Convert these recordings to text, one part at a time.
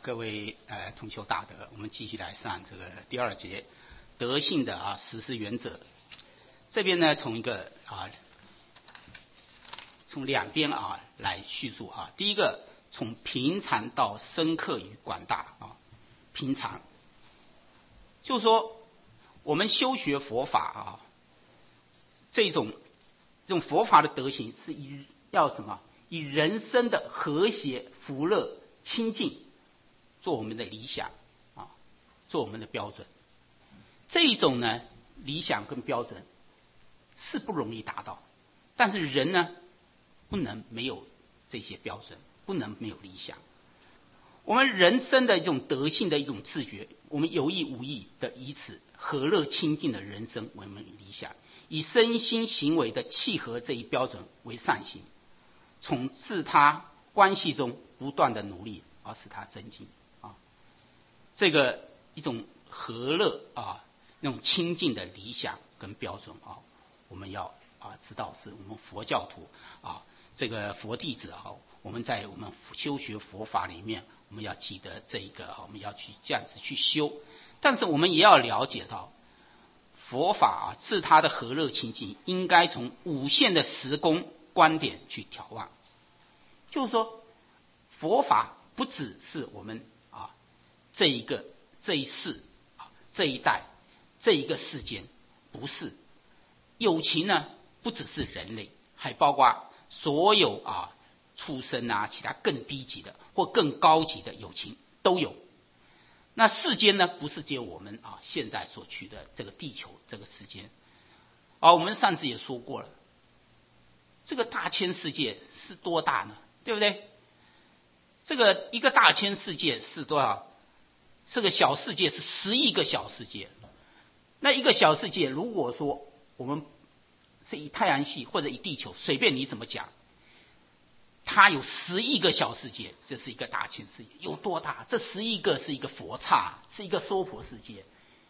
各位同修大德，我们继续来上这个第二节德性的实施原则。这边呢，从两边来叙述第一个从平常到深刻与广大平常就是说我们修学佛法这种佛法的德行是要什么？以人生的和谐、福乐、清净做我们的理想做我们的标准。这种呢理想跟标准是不容易达到，但是人呢不能没有这些标准，不能没有理想。我们人生的一种德性的一种自觉，我们有意无意的以此和乐清净的人生为我们理想，以身心行为的契合这一标准为善行，从自他关系中不断的努力而使它增进这个一种和乐那种清净的理想跟标准我们要知道是我们佛教徒这个佛弟子我们在我们修学佛法里面，我们要记得这一个我们要去这样子去修。但是我们也要了解到佛法自他的和乐清净应该从无限的时空观点去眺望，就是说佛法不只是我们这一世这一代这一个世间，不是有情呢不只是人类，还包括所有畜生其他更低级的或更高级的有情都有。那世间呢不是只有我们现在所处的这个地球这个世间我们上次也说过了，这个大千世界是多大呢？对不对？这个一个大千世界是多少？这个小世界是10亿个小世界。那一个小世界，如果说我们是以太阳系或者以地球，随便你怎么讲，它有10亿个小世界，这是一个大千世界，有多大？这10亿个是一个佛刹，是一个娑婆世界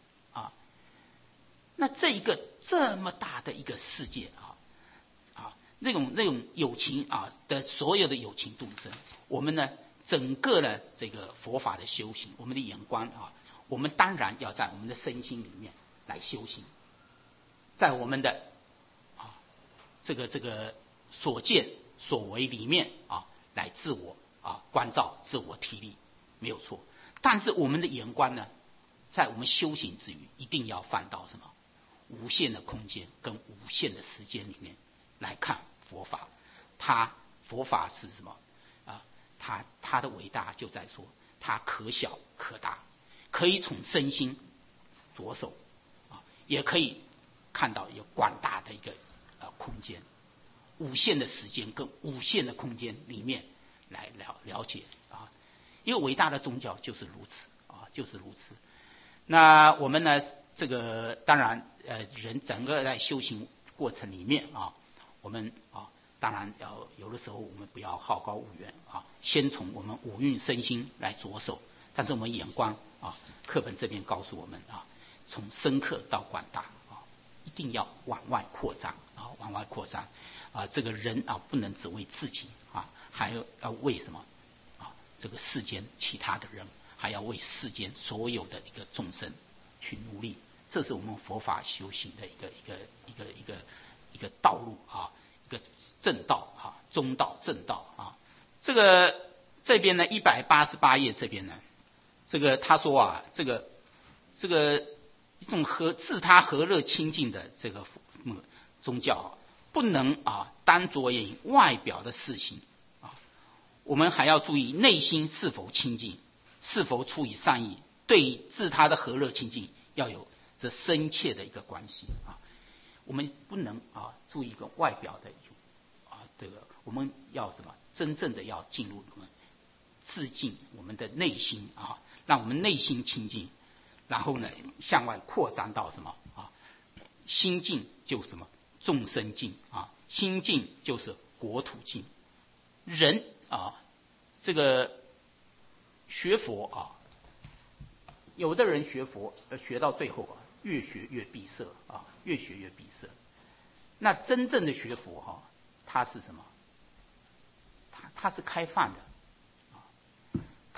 那这一个这么大的一个世界那种有情的所有的有情众生，我们呢整个的这个佛法的修行，我们的眼光我们当然要在我们的身心里面来修行，在我们的这个所见所为里面来自我关照、自我提力，没有错。但是我们的眼光呢，在我们修行之余，一定要放到什么无限的空间跟无限的时间里面来看佛法。佛法是什么它的伟大就在说，它可小可大，可以从身心着手也可以看到有广大的一个空间，无限的时间跟无限的空间里面来了解一个伟大的宗教就是如此就是如此。那我们呢这个当然人整个在修行过程里面我们当然要有的时候我们不要好高骛远先从我们五蕴身心来着手，但是我们眼光课本这边告诉我们从深刻到广大一定要往外扩张往外扩张这个人不能只为自己还要为什么这个世间其他的人，还要为世间所有的一个众生去努力。这是我们佛法修行的一个道路一个正道中道正道这边呢188页这边呢，这个他说这个一种自他和乐清净的这个宗教不能单着眼于外表的事情我们还要注意内心是否清净，是否出于善意，对自他的和乐清净要有这深切的一个关系我们不能注意一个外表的一种这个我们要什么？真正的要进入我们自净我们的内心让我们内心清净，然后呢向外扩张到什么心净就什么众生净心净就是国土净。人这个学佛有的人学佛学到最后越学越闭塞越学越闭塞。那真正的学佛它是什么？它是开放的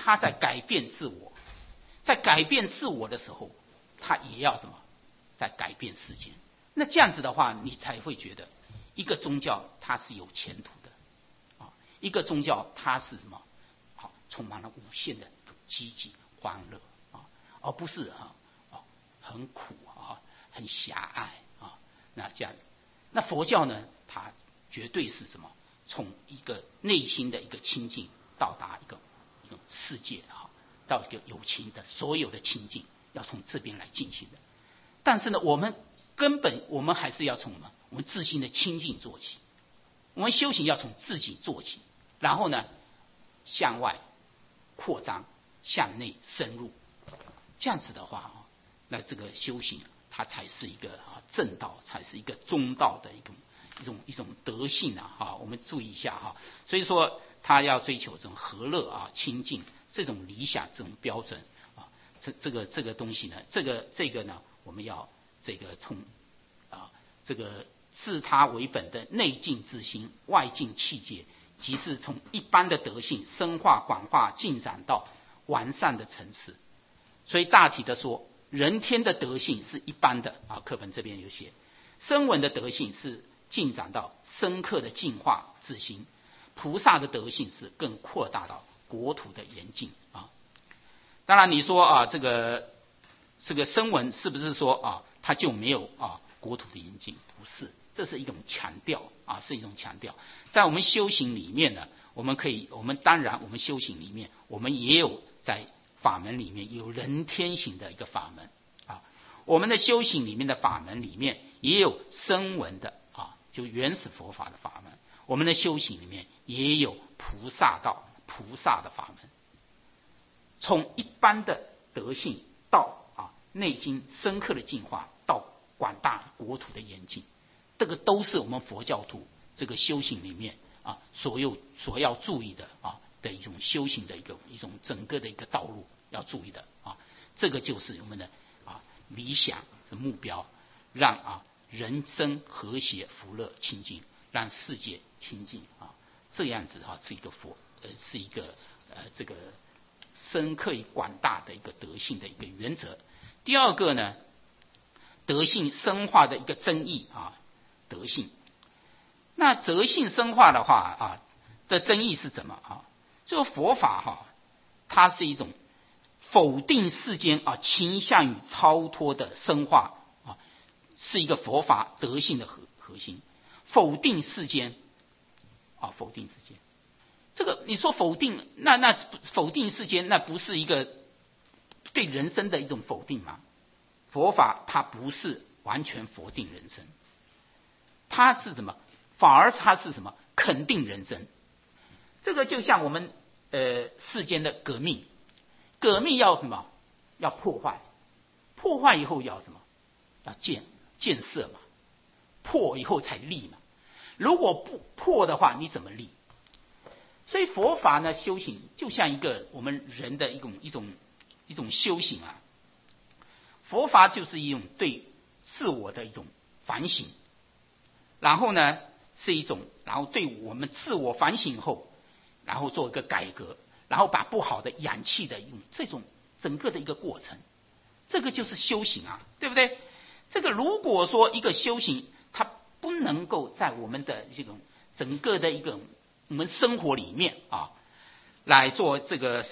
他在改变自我，在改变自我的时候，他也要什么？在改变世界。那这样子的话，你才会觉得一个宗教它是有前途的啊，一个宗教它是什么？好，充满了无限的积极欢乐啊，而不是很苦啊，很狭隘啊。那这样，那佛教呢，它绝对是什么？从一个内心的一个清净，到达一种世界啊，到一个有情的所有的清净，要从这边来进行的。但是呢，我们还是要从我们自心的清净做起，我们修行要从自己做起，然后呢，向外扩张，向内深入。这样子的话那这个修行它才是一个正道，才是一个中道的一种德性我们注意一下所以说他要追求这种和乐清净这种理想这种标准这个东西呢，这个呢，我们要这个从这个自他为本的内境自心，外境气界，即是从一般的德性深化广化进展到完善的层次。所以大体的说，人天的德性是一般的课本这边有写，声闻的德性是进展到深刻的净化自心，菩萨的德性是更扩大到国土的严禁当然你说这个声闻是不是说它就没有国土的严禁？不是，这是一种强调是一种强调。在我们修行里面呢，我们当然我们修行里面，我们也有在法门里面有人天行的一个法门我们的修行里面的法门里面也有声闻的就原始佛法的法门，我们的修行里面也有菩萨道菩萨的法门，从一般的德性到内经深刻的进化，到广大国土的严禁，这个都是我们佛教徒这个修行里面所要注意的的一种修行的一种整个的一个道路要注意的这个就是我们的理想的目标，让人生和谐福乐清净，让世界清净这样子是一个是一个这个深刻与广大的一个德性的一个原则。第二个呢，德性深化的一个真义德性。那德性深化的话的真义是怎么这个佛法它是一种否定世间倾向于超脱的深化是一个佛法德性的核心。否定世间否定世间，这个你说否定，那否定世间，那不是一个对人生的一种否定吗？佛法它不是完全否定人生，它是什么？反而它是什么？肯定人生。这个就像我们世间的革命，革命要什么？要破坏，破坏以后要什么？要建设嘛，破以后才立嘛。如果不破的话，你怎么立？所以佛法呢，修行就像一个我们人的一种修行佛法就是一种对自我的一种反省，然后呢是一种，然后对我们自我反省后，然后做一个改革，然后把不好的养弃的用这种整个的一个过程，这个就是修行对不对？这个如果说一个修行它不能够在我们的这种整个的一个我们生活里面来做这个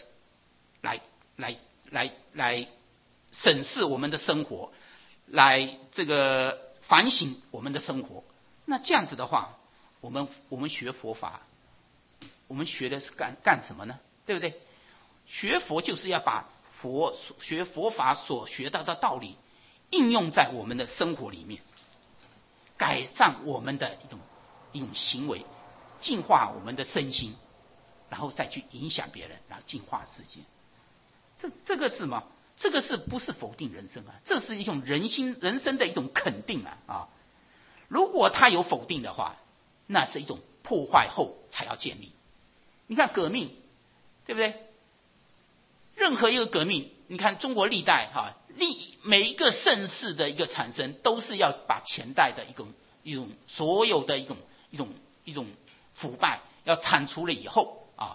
来审视我们的生活，来这个反省我们的生活，那这样子的话，我们学佛法，我们学的是干什么呢？对不对？学佛就是要把学佛法所学到的道理应用在我们的生活里面，改善我们的一种行为，净化我们的身心，然后再去影响别人，然后净化世界。这个是什么？这个是不是否定人生这是一种人生的一种肯定如果他有否定的话，那是一种破坏后才要建立。你看革命，对不对？任何一个革命，你看中国历代每一个盛世的一个产生，都是要把前代的一种所有的一种腐败要铲除了以后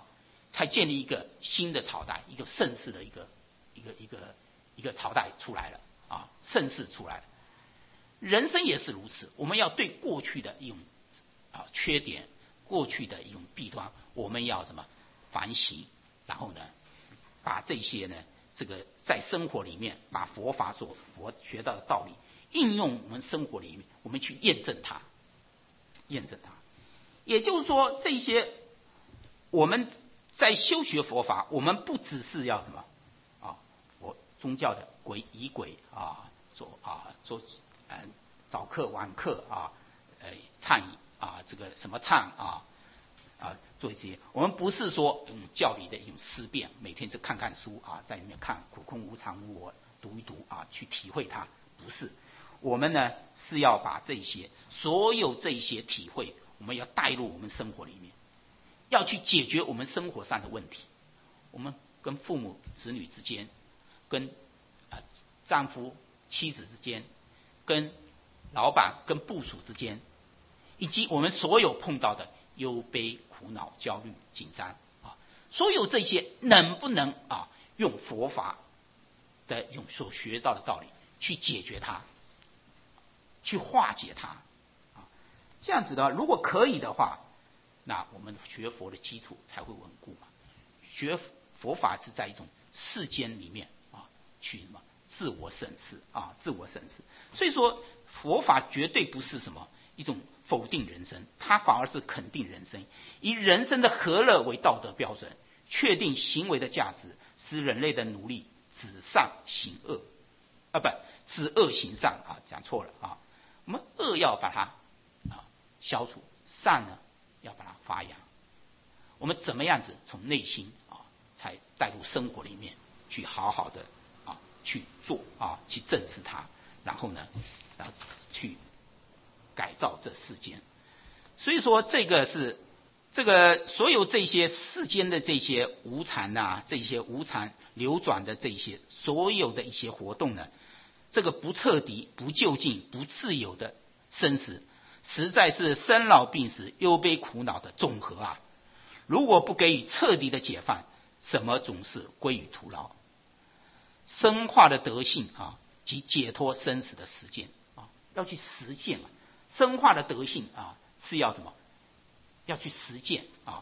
才建立一个新的朝代，一个盛世的一个朝代出来了啊，盛世出来了。人生也是如此，我们要对过去的一种缺点，过去的一种弊端，我们要什么反省，然后呢，把这些呢，这个在生活里面把佛法所学到的道理应用我们生活里面，我们去验证它，验证它。也就是说，这些我们在修学佛法，我们不只是要什么佛宗教的仪轨做早课晚课忏这个什么忏做一些，我们不是说教理的一种思辨，每天就看看书在里面看苦空无常无我，读一读去体会它，不是。我们呢是要把所有这些体会，我们要带入我们生活里面，要去解决我们生活上的问题。我们跟父母子女之间，跟丈夫妻子之间，跟老板跟部属之间，以及我们所有碰到的忧悲苦恼焦虑紧张所有这些能不能用佛法的用所学到的道理去解决它，去化解它这样子的话，如果可以的话，那我们学佛的基础才会稳固嘛。学佛法是在一种世间里面去什么自我审视自我审视。所以说佛法绝对不是什么一种否定人生，它反而是肯定人生，以人生的和乐为道德标准，确定行为的价值，使人类的努力止善行恶止恶行善讲错了我们恶要把它消除，善呢要把它发扬。我们怎么样子从内心才带入生活里面去好好的去做去正视它，然后呢去改造这世间。所以说这个所有这些世间的这些无常这些无常流转的这些所有的一些活动呢，这个不彻底不究竟不自由的生死，实在是生老病死忧悲苦恼的总和如果不给予彻底的解放，什么总是归于徒劳。深化的德性及解脱生死的实践要去实践深化的德性是要什么？要去实践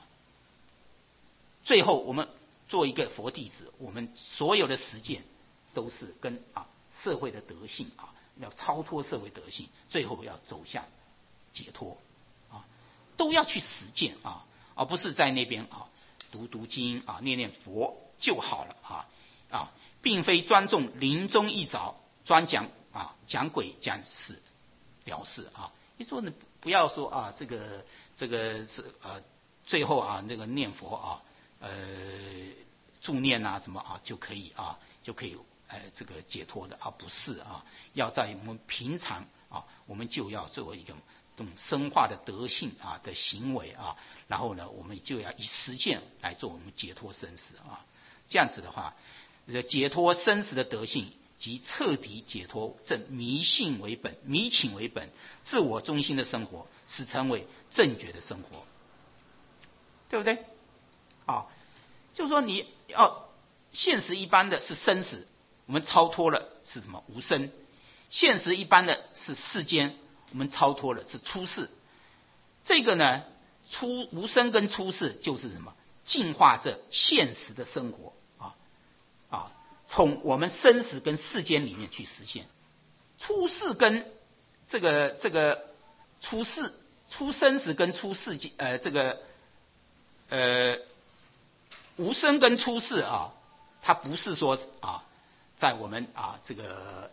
最后我们做一个佛弟子，我们所有的实践都是跟社会的德性要超脱社会德性，最后要走向解脱都要去实践而不是在那边读经念念佛就好了并非专重临终一早专讲讲鬼讲事了事你说呢？不要说这个是最后那个念佛助念什么就可以这个解脱的不是要在我们平常我们就要作为一种深化的德性的行为然后呢我们就要以实践来做我们解脱生死这样子的话，解脱生死的德性及彻底解脱正迷信为本迷情为本自我中心的生活，使成为正觉的生活，对不对就是说你要现实一般的是生死，我们超脱了是什么无生；现实一般的是世间，我们超脱了是出世。这个呢无生跟出世就是什么？净化这现实的生活从我们生死跟世间里面去实现。出世跟这个出生死跟出世这个无生跟出世它不是说在我们这个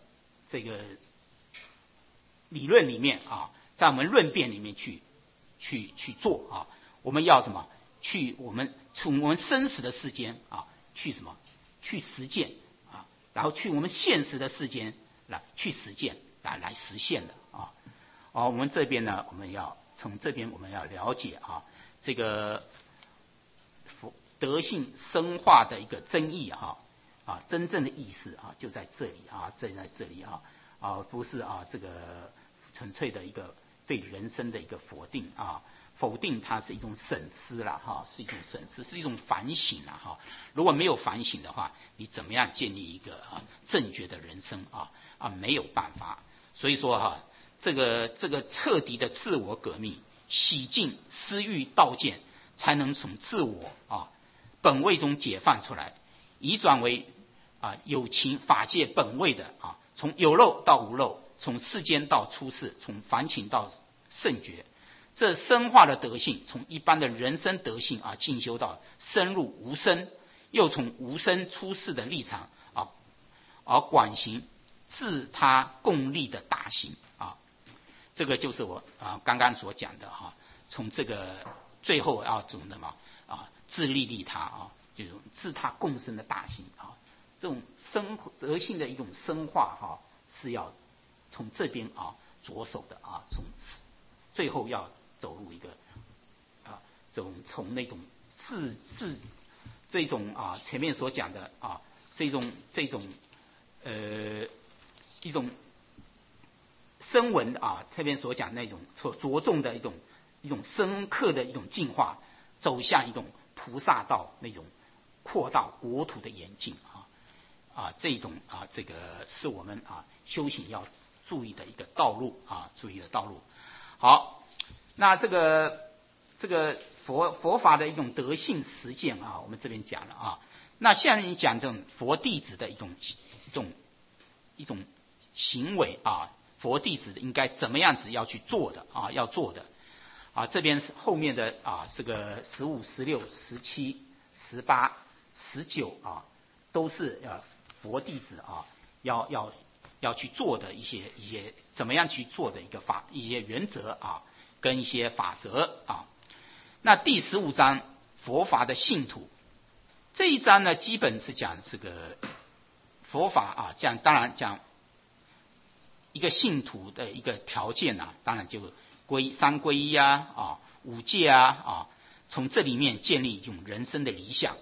理论里面在我们论辩里面去做我们要什么？从我们生死的世间去什么？去实践然后去我们现实的世间来去实践来实现的我们这边呢，我们要从这边我们要了解这个德性深化的一个真意真正的意思就在这里在这里不是这个纯粹的一个对人生的一个否否定它是一种审思了哈，是一种审思，是一种反省了哈。如果没有反省的话，你怎么样建立一个正确的人生没有办法。所以说这个彻底的自我革命，洗净私欲道见，才能从自我本位中解放出来，移转为有情法界本位的从有漏到无漏，从世间到出世，从凡情到圣觉。这深化的德性，从一般的人生德性进修到深入无生，又从无生出世的立场而广行自他共利的大行这个就是我刚刚所讲的从这个最后要怎么自利利他这种自他共生的大行这种德性的一种深化是要从这边着手的从最后要走入一个这种从那种这种前面所讲的这种一种声闻这边所讲那种所着重的一种深刻的一种进化，走向一种菩萨道那种扩大国土的严禁这种这个是我们修行要注意的一个道路注意的道路。好，那这个佛法的一种德性实践我们这边讲了那下面你讲这种佛弟子的一种行为佛弟子应该怎么样子要去做的要做的这边后面的这个15、16、17、18、19都是佛弟子要去做的一些怎么样去做的一些原则跟一些法则那第15章佛法的信徒这一章呢，基本是讲这个佛法讲当然讲一个信徒的一个条件当然就三皈依五戒从这里面建立一种人生的理想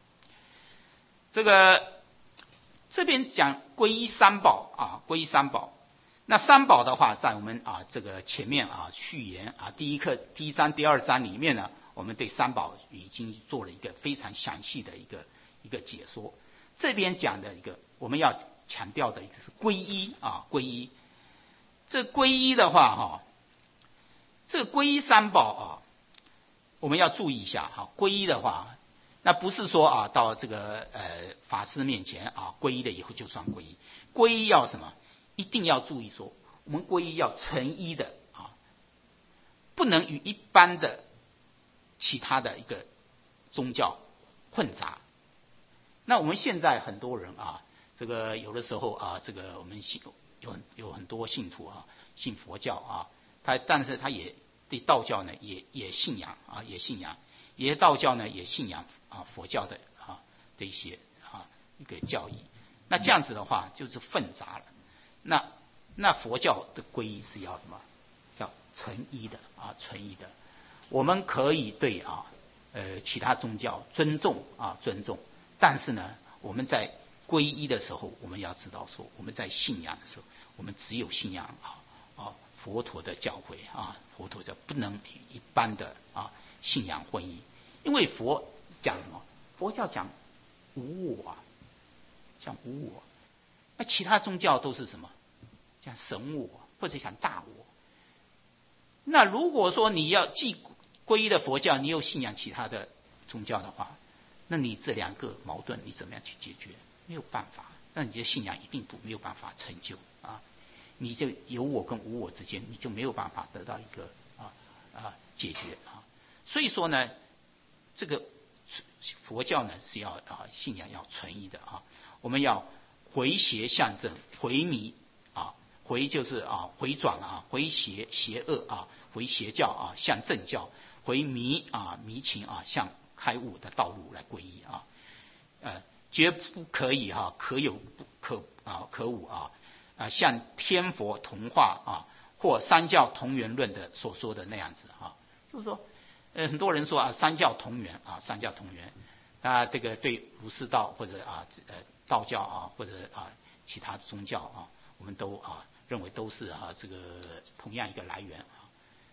这边讲皈依三宝皈依三宝。那三宝的话，在我们这个前面序言第一章、第二章里面呢，我们对三宝已经做了一个非常详细的一个解说。这边讲的一个我们要强调的一个是皈依皈依。这皈依的话这个皈依三宝我们要注意一下皈依的话，那不是说到这个法师面前皈依了以后就算皈依。皈依要什么？一定要注意说，我们皈依要纯一的不能与一般的其他的一个宗教混杂。那我们现在很多人这个有的时候这个我们有很多信徒信佛教但是他也对道教呢也信仰也信仰，也道教呢也信仰佛教的这一些一个教义。那这样子的话就是混杂了。那佛教的皈依是要什么？要纯一的纯一的。我们可以对其他宗教尊重尊重，但是呢，我们在皈依的时候，我们要知道说，我们在信仰的时候，我们只有信仰佛陀的教诲佛陀教不能与一般的信仰混淆。因为佛讲什么？佛教讲无我讲无我。那其他宗教都是什么？讲神我或者讲大我。那如果说你要既皈依了佛教，你又信仰其他的宗教的话，那你这两个矛盾你怎么样去解决？没有办法，那你的信仰一定没有办法成就你就有我跟无我之间，你就没有办法得到一个解决所以说呢，这个佛教呢是要信仰要纯一的我们要回邪向正，回迷回就是回转回邪恶回邪教向正教，回迷迷情向开悟的道路来皈依绝不可以可有不可无像天佛同化或三教同源论的所说的那样子就是说很多人说三教同源三教同源这个对儒释道或者道教或者其他宗教我们都认为都是这个同样一个来源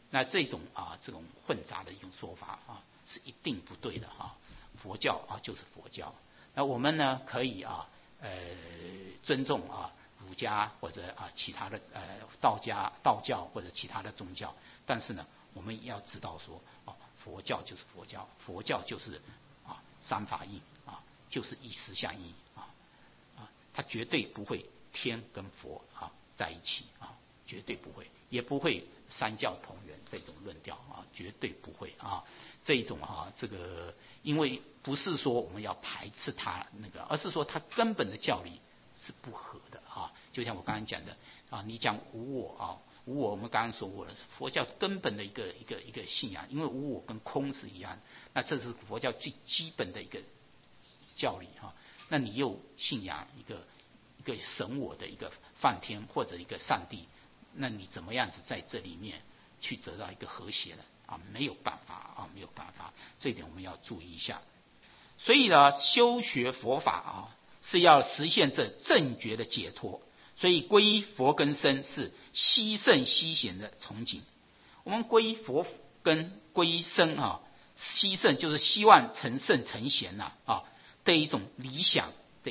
那这种混杂的一种说法是一定不对的佛教就是佛教。那我们呢可以尊重儒家或者其他的道教或者其他的宗教，但是呢我们也要知道说佛教就是佛教，佛教就是三法印就是一实相印它绝对不会天跟佛在一起绝对不会，也不会三教同源这种论调绝对不会这种这个因为不是说我们要排斥它而是说它根本的教理是不合的就像我刚才讲的你讲无我无我，我们刚刚说过了，佛教根本的一个信仰，因为无我跟空是一样，那这是佛教最基本的一个教理那你又信仰一个神我的一个梵天或者一个上帝，那你怎么样子在这里面去得到一个和谐呢没有办法没有办法，这一点我们要注意一下。所以呢修学佛法是要实现这正觉的解脱，所以皈依佛跟僧是希圣希贤的憧憬。我们皈依佛跟皈依僧希圣就是希望成圣成贤的一种理想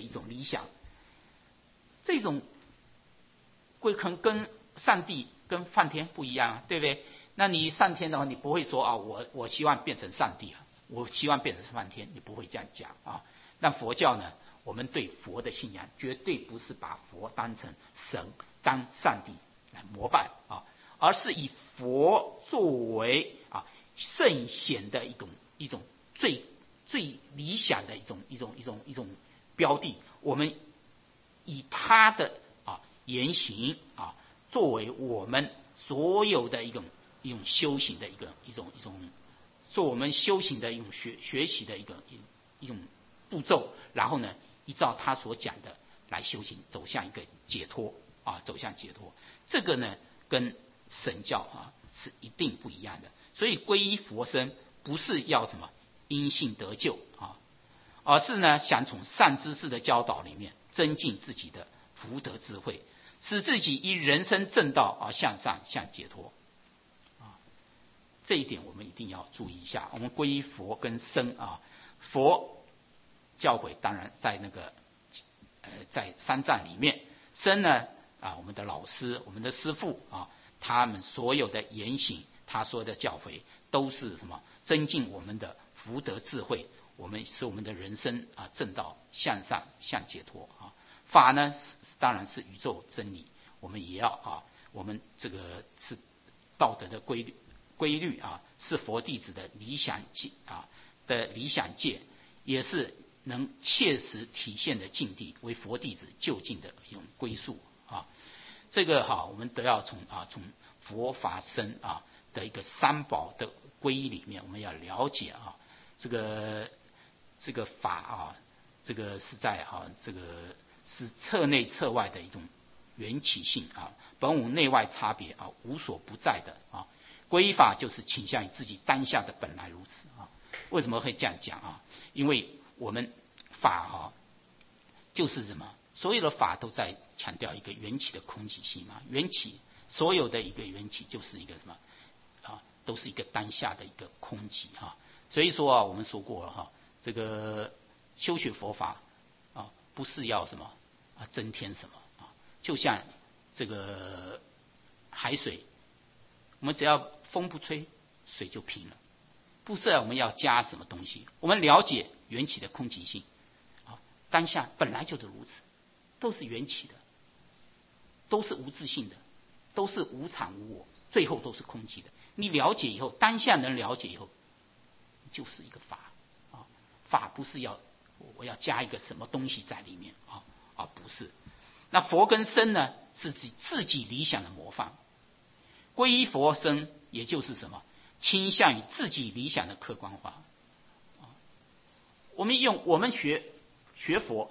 这种可能跟上帝跟梵天不一样对不对？那你上天的话，你不会说我希望变成上帝我希望变成梵天，你不会这样讲那佛教呢，我们对佛的信仰绝对不是把佛当成神当上帝来膜拜而是以佛作为圣贤的一种最理想的一种标的，我们以他的言行作为我们所有的一种修行的一种做我们修行的一种学习的一种步骤，然后呢依照他所讲的来修行，走向一个解脱走向解脱。这个呢跟神教是一定不一样的。所以皈依佛僧不是要什么因信得救而是呢想从善知识的教导里面增进自己的福德智慧，使自己依人生正道而向上向解脱这一点我们一定要注意一下。我们皈依佛跟僧佛教诲当然在在三藏里面，僧呢我们的老师我们的师父他们所有的言行他说的教诲都是什么增进我们的福德智慧，使我们的人生正道向上向解脱法呢当然是宇宙真理，我们也要我们这个是道德的规律是佛弟子的理想界也是能切实体现的境地，为佛弟子就近的一种归宿这个我们都要从佛法僧的一个三宝的皈依里面，我们要了解这个法这个是在这个是侧内侧外的一种缘起性本无内外差别无所不在的皈依法就是倾向于自己当下的本来如此为什么会这样讲因为我们法就是什么，所有的法都在强调一个缘起的空寂性缘起所有的一个缘起就是一个什么都是一个当下的一个空寂所以说我们说过了这个修学佛法不是要什么增添什么就像这个海水，我们只要风不吹水就平了，不是我们要加什么东西，我们了解缘起的空寂性当下本来就是如此，都是缘起的，都是无自性的，都是无常无我，最后都是空寂的。你了解以后，当下能了解以后，就是一个法法不是要我要加一个什么东西在里面不是。那佛跟僧呢是自己理想的模范，皈依佛僧也就是什么倾向于自己理想的客观化我们学佛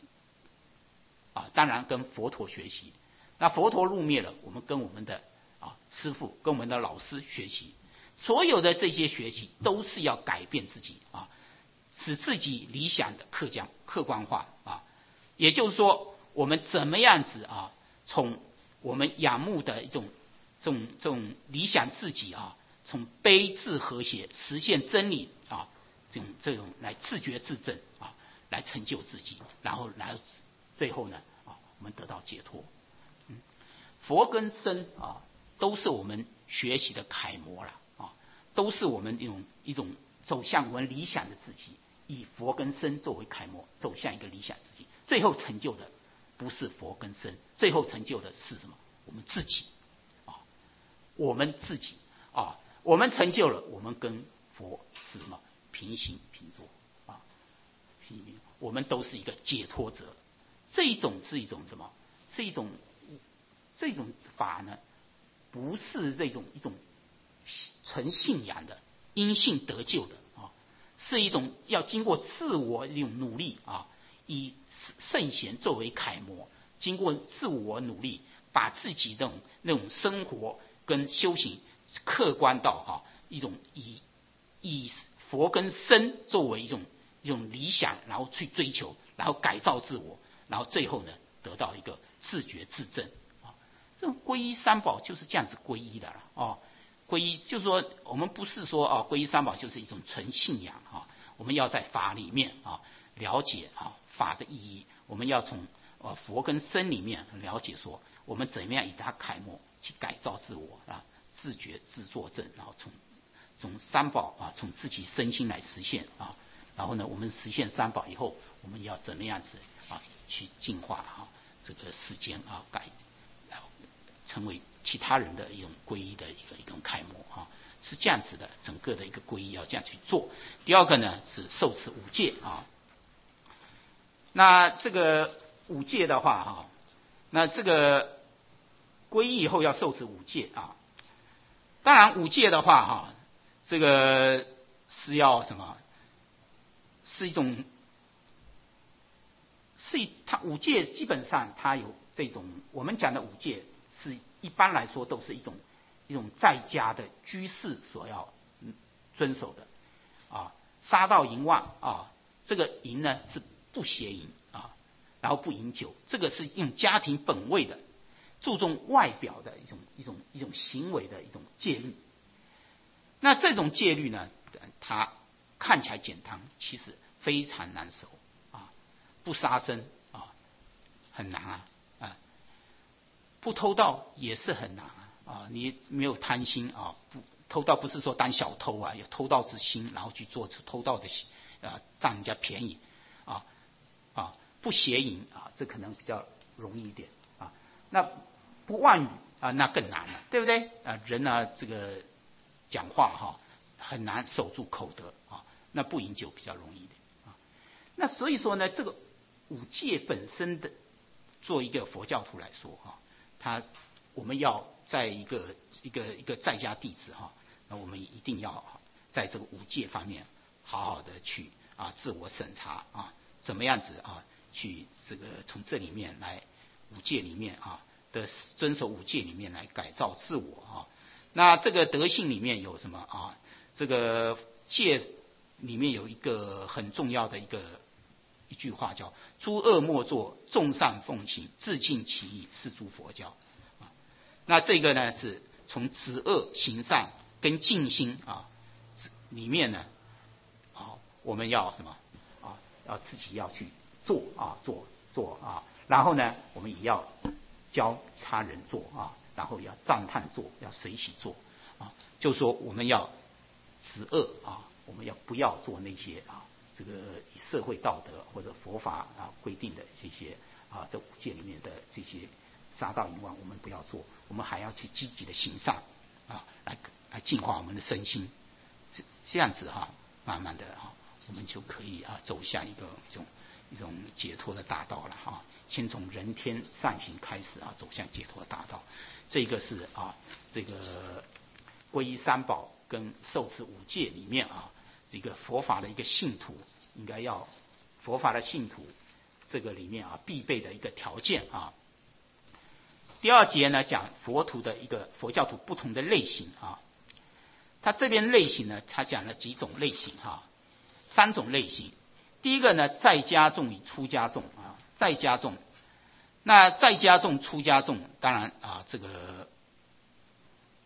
当然跟佛陀学习，那佛陀入灭了，我们跟我们的师父跟我们的老师学习，所有的这些学习都是要改变自己使自己理想的客观化也就是说我们怎么样子从我们仰慕的一种这种理想自己啊，从悲智和谐实现真理啊，这种来自觉自证啊，来成就自己，然后最后呢啊，我们得到解脱。佛跟僧啊，都是我们学习的楷模了啊，都是我们一种走向我们理想的自己，以佛跟僧作为楷模，走向一个理想自己。最后成就的不是佛跟僧，最后成就的是什么？我们自己啊，我们自己啊，我们成就了，我们跟佛是什么？平行平坐啊，我们都是一个解脱者。这一种是一种什么？是一种这种法呢，不是一种纯信仰的、因信得救的啊，是一种要经过自我一种努力啊，以圣贤作为楷模，经过自我努力，把自己的那种生活跟修行客观到一种以佛跟僧作为一种理想，然后去追求，然后改造自我，然后最后呢得到一个自觉自证啊。这种皈依三宝就是这样子皈依的了哦。皈依就是说，我们不是说皈依三宝就是一种纯信仰啊，我们要在法里面了解法的意义，我们要从佛跟僧里面了解说，我们怎么样以它楷模去改造自我啊，自觉自作证，然后从三宝从自己身心来实现啊，然后呢，我们实现三宝以后，我们要怎么样子去净化这个世间成为其他人的一种皈依的一种楷模是这样子的，整个的一个皈依要这样去做。第二个呢是受持五戒那这个五戒的话那这个皈依以后要受持五戒当然五戒的话这个是要什么？是一种它五戒基本上它有这种我们讲的五戒是一般来说都是一种在家的居士所要遵守的杀盗淫妄这个淫呢是不邪淫然后不饮酒，这个是用家庭本位的，注重外表的一种行为的一种戒律。那这种戒律呢，它看起来简单，其实非常难守不杀生很难不偷盗也是很难你没有贪心不偷盗不是说当小偷有偷盗之心，然后去做偷盗的占人家便宜不邪淫这可能比较容易一点那不妄语那更难了，对不对人这个讲话很难守住口德那不饮酒比较容易一点那所以说呢，这个五戒本身的，做一个佛教徒来说我们要在一个在家弟子那我们一定要在这个五戒方面好好的去自我审查怎么样子去这个从这里面来五戒里面的遵守五戒里面来改造自我那这个德性里面有什么这个戒里面有一个很重要的一句话叫诸恶莫作，众善奉行，自尽其意，是诸佛教那这个呢是从止恶行善跟静心里面呢我们要什么要自己要去做然后呢我们也要教他人做然后要赞叹做，要随喜做就是说我们要止恶我们要不要做那些这个社会道德或者佛法规定的这些这五戒里面的这些杀盗淫妄我们不要做，我们还要去积极的行善来净化我们的身心，这样子慢慢的我们就可以走向一种解脱的大道了先从人天善行开始走向解脱的大道。这个是这个皈依三宝跟受持五戒里面这个佛法的一个信徒应该要佛法的信徒这个里面必备的一个条件第二节呢讲佛徒的一个佛教徒不同的类型他这边类型呢他讲了几种类型三种类型。第一个呢在家众与出家众在家众，那在家众出家众当然这个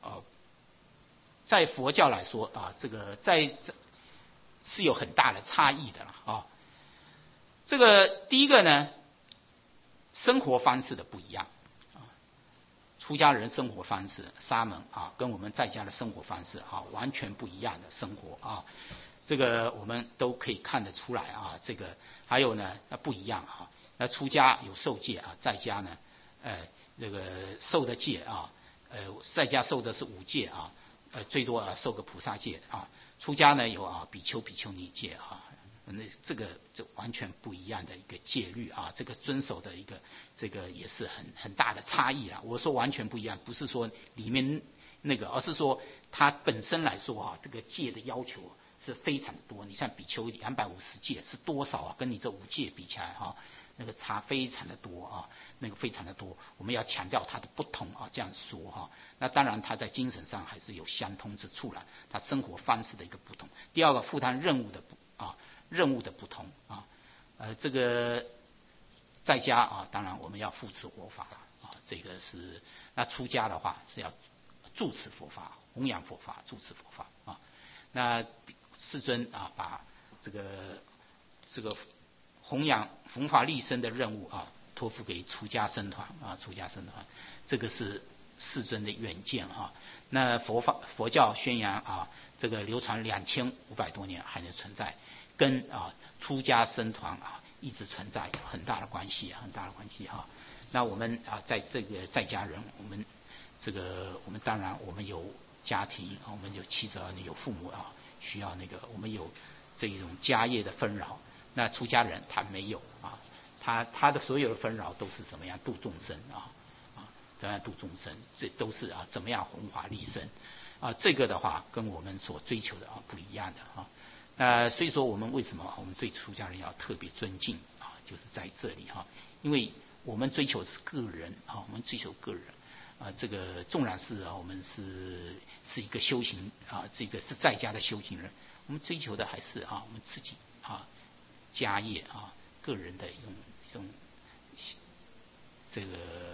在佛教来说啊，这个是有很大的差异的了啊。这个第一个呢，生活方式的不一样啊，出家人生活方式，沙门啊，跟我们在家的生活方式啊，完全不一样的生活啊。这个我们都可以看得出来啊。这个还有呢，不一样啊。那出家有受戒啊，在家呢，这个受的戒啊，在家受的是5戒啊，最多受个菩萨戒啊。出家呢有比丘、比丘尼戒啊。那这完全不一样的一个戒律啊，这个遵守的一个这个也是很大的差异啊。我说完全不一样，不是说里面那个，而是说它本身来说啊，这个戒的要求是非常的多。你像比丘250戒是多少啊？跟你这5戒比起来哈，那个差非常的多啊，那个非常的多。我们要强调它的不同啊，这样说哈。那当然，它在精神上还是有相通之处了，它生活方式的一个不同。第二个，负担任务的不同啊，这个在家啊，当然我们要护持佛法啊，这个是那出家的话是要住持佛法、弘扬佛法、住持佛法啊。那世尊啊，把这个弘扬弘法利生的任务啊，托付给出家僧团啊，出家僧团，这个是世尊的远见啊。那佛教宣扬啊，这个流传2500多年还能存在，跟出家僧团一直存在有很大的关系，很大的关系哈。那我们在这个在家人，我们当然我们有家庭，我们有妻子儿女，有父母需要我们有这种家业的纷扰。那出家人他没有啊，他的所有的纷扰都是怎么样度众生怎么样度众生，这都是怎么样弘法利生这个的话跟我们所追求的不一样的所以说我们为什么我们对出家人要特别尊敬就是在这里因为我们追求的是个人我们追求个人这个纵然是我们是一个修行这个是在家的修行人，我们追求的还是我们自己家业个人的一种这个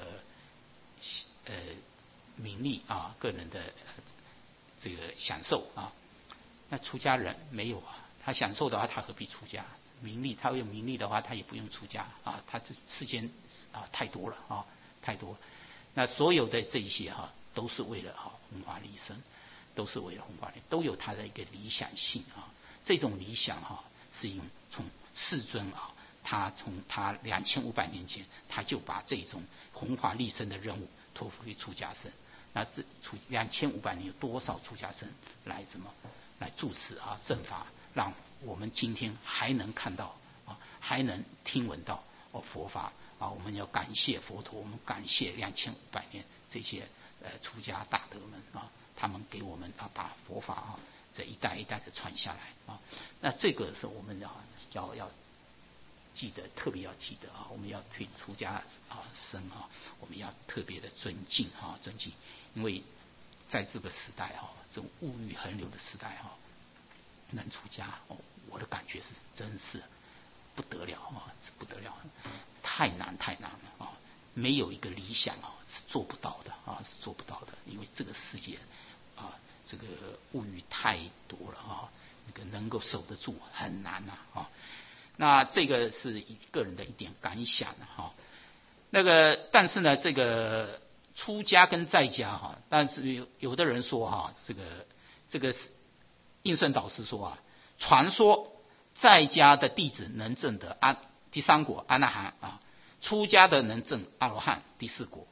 名利个人的这个享受那出家人没有他享受的话，他何必出家？名利，他有名利的话，他也不用出家他这世间太多了太多了。那所有的这一些都是为了弘法利生，都是为了弘法利，都有他的一个理想性这种理想是从世尊他从他2500年前，他就把这种弘法利生的任务托付给出家僧。那这2500年有多少出家僧来住持正法，让我们今天还能看到还能听闻到佛法我们要感谢佛陀，我们感谢2500年这些出家大德们他们给我们把佛法这一代一代的传下来那这个是我们要记得，特别要记得我们要对出家僧我们要特别的尊敬尊敬，因为在这个时代这种物欲横流的时代能出家我的感觉是真是不得了不得了，太难了没有一个理想是做不到的是做不到的，因为这个世界这个物欲太多了能够守得住很难那这个是个人的一点感想但是呢，这个出家跟在家但是有的人说这个应顺导师说传说在家的弟子能证得第3果阿那含出家的能证阿罗汉第4果。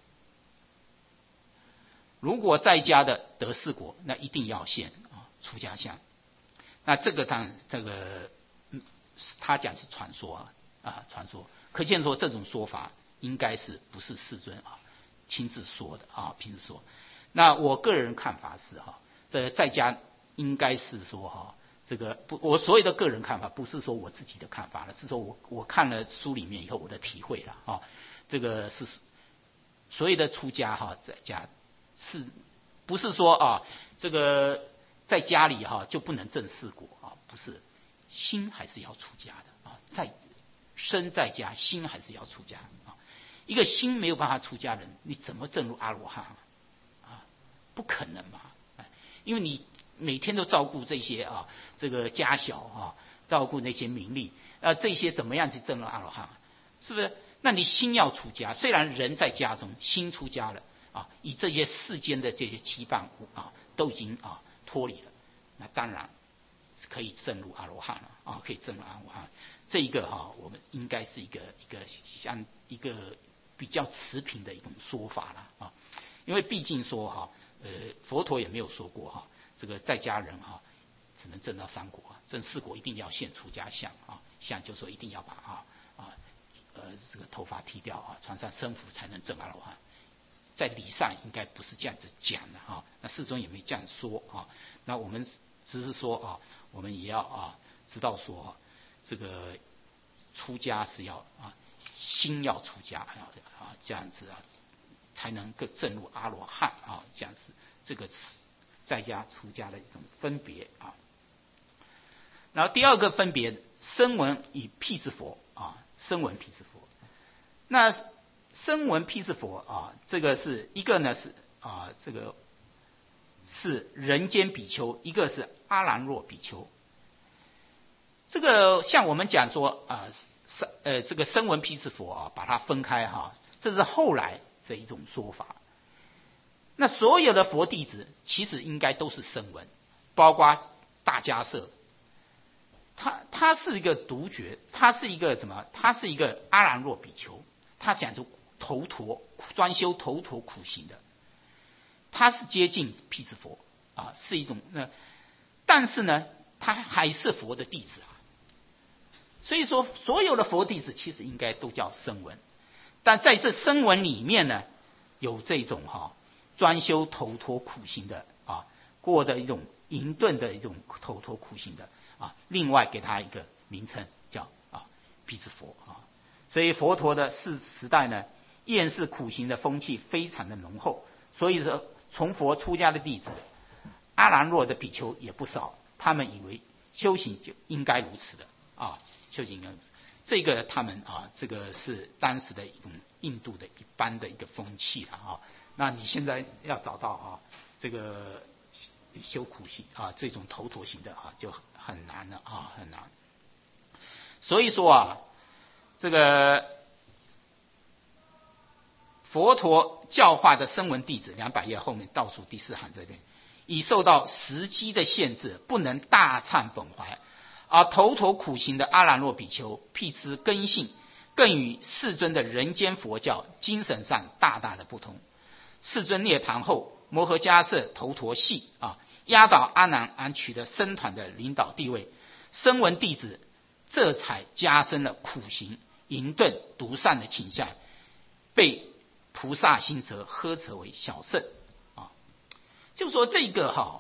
如果在家的得4果，那一定要现出家相。那这个当然这个他讲是传说传说，可见说这种说法应该是不是世尊亲自说的亲自说。那我个人看法是这在家应该是说这个不，我所有的个人看法不是说我自己的看法了，是说我看了书里面以后我的体会了这个是所有的出家在家是不是说这个在家里就不能证4果不是，心还是要出家的身在家，心还是要出家一个心没有办法出家人，你怎么证入阿罗汉不可能嘛，因为你每天都照顾这些这个家小照顾那些名利，这些怎么样去证得阿罗汉？是不是？那你心要出家，虽然人在家中，心出家了以这些世间的这些羁绊都已经脱离了，那当然可以证入阿罗汉了可以证入阿罗汉。这一个我们应该是一个比较持平的一种说法了因为毕竟说佛陀也没有说过这个在家人只能证到三果，证四果一定要现出家相相就是说一定要把这个头发剃掉穿上僧服才能证阿罗汉。在理上应该不是这样子讲的那世尊也没这样说那我们只是说我们也要知道说这个出家是要心要出家这样子才能够证入阿罗汉这样子，这个在家出家的一种分别然后第二个分别，声闻与辟支佛声闻辟支佛。那声闻辟支佛这个是一个呢是这个是人间比丘，一个是阿兰若比丘。这个像我们讲说这个声闻辟支佛把它分开这是后来的一种说法。那所有的佛弟子其实应该都是声闻，包括大迦叶，他是一个独觉，他是一个什么？他是一个阿兰若比丘，他讲究头陀，专修头陀苦行的，他是接近辟支佛是一种但是呢，他还是佛的弟子所以说，所有的佛弟子其实应该都叫声闻，但在这声闻里面呢，有这种专修头陀苦行的过的一种隐顿的一种头陀苦行的另外给他一个名称叫辟支佛所以佛陀的时代呢，厌世苦行的风气非常的浓厚，所以说从佛出家的弟子，阿兰若的比丘也不少，他们以为修行就应该如此的修行这个他们这个是当时的一种印度的一般的一个风气那你现在要找到这个修苦行这种头陀行的就很难了很难。所以说这个佛陀教化的声闻弟子200页后面倒数第4行这边，已受到时机的限制，不能大忏本怀。而头陀苦行的阿兰若比丘，辟支根性更与世尊的人间佛教精神上大大的不同。世尊涅槃后，摩诃迦叶头陀系压倒阿难而取得僧团的领导地位，声闻弟子这才加深了苦行、淫顿、独善的倾向，被菩萨心则呵斥为小圣就是说这个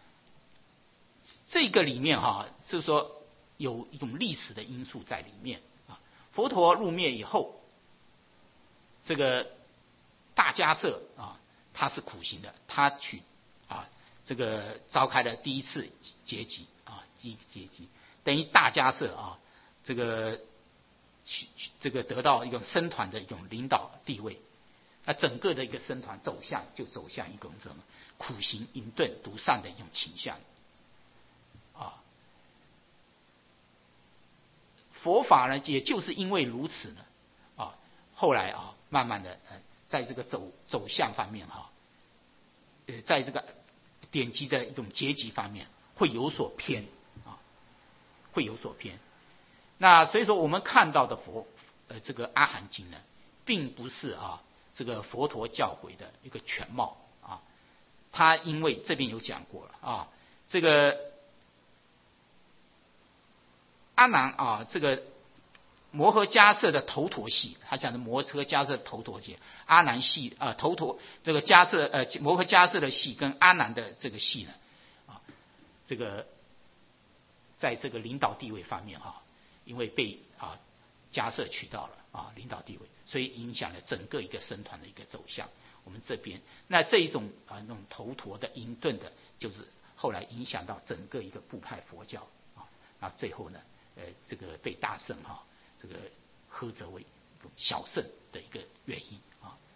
这个里面就是说有一种历史的因素在里面佛陀入灭以后，这个大迦叶他是苦行的，他去这个召开了第一次结集结集，等于大迦叶这个得到一个僧团的一种领导地位，那整个的一个僧团走向一种什么苦行、隐顿、独善的一种倾向佛法呢，也就是因为如此呢后来慢慢的在这个走向方面在这个典籍的一种阶级方面会有所偏会有所偏。那所以说我们看到的这个阿含经呢，并不是这个佛陀教诲的一个全貌他因为这边有讲过了这个阿难这个摩诃迦叶的头陀系，他讲的摩诃迦叶头陀系，阿难系头陀这个摩诃迦叶的系跟阿难的这个系呢这个在这个领导地位方面因为被迦叶取到了领导地位，所以影响了整个一个僧团的一个走向。我们这边那这一种那种头陀的隐顿的，就是后来影响到整个一个部派佛教那最后呢这个被大圣这个呵责为小圣的一个原因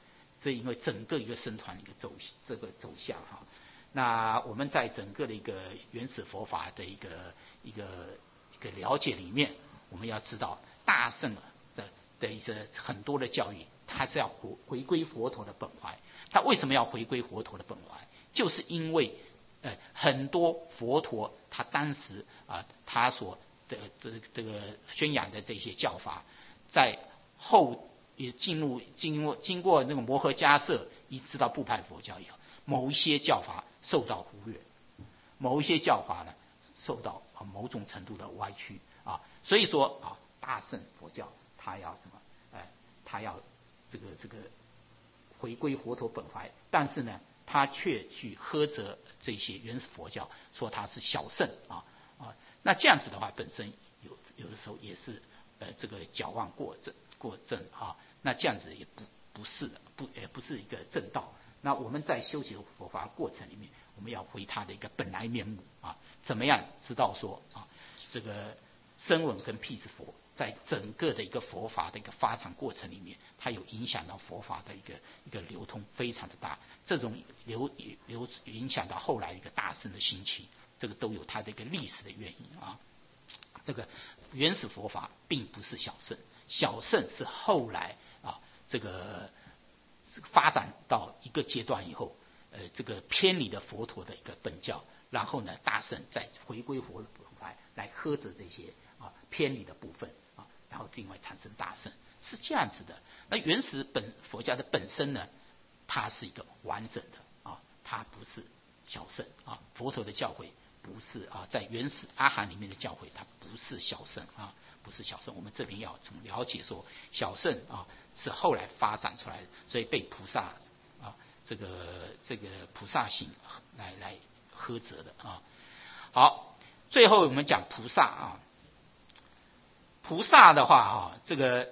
这因为整个一个僧团一个走向哈。那我们在整个的一个原始佛法的一个了解里面，我们要知道大乘的一些很多的教育，它是要回归佛陀的本怀。它为什么要回归佛陀的本怀？就是因为很多佛陀他当时他所的这个宣扬的这些教法，在后也经过那个摩诃迦叶，一直到部派佛教以后，某一些教法受到忽略，某一些教法呢受到某种程度的歪曲啊。所以说大乘佛教它要什么？它要这个回归佛陀本怀，但是呢，他却去呵责这些原始佛教，说它是小乘那这样子的话，本身有的时候也是这个矫枉过正那这样子也不是一个正道。那我们在修习佛法过程里面，我们要回它的一个本来面目怎么样知道说这个声闻跟辟支佛在整个的一个佛法的一个发展过程里面，它有影响到佛法的一个流通非常的大，这种影响到后来一个大乘的兴起，这个都有它的一个历史的原因这个原始佛法并不是小乘，小乘是后来这个发展到一个阶段以后，这个偏离了佛陀的一个本教，然后呢，大乘再回归佛的本怀来呵责这些偏离的部分然后进而产生大乘，是这样子的。那原始佛教的本身呢，它是一个完整的它不是小乘佛陀的教诲不是在原始阿含里面的教诲，它不是小乘不是小乘。我们这边要从了解说，小乘是后来发展出来的，所以被菩萨这个菩萨行来呵责的好，最后我们讲菩萨菩萨的话这个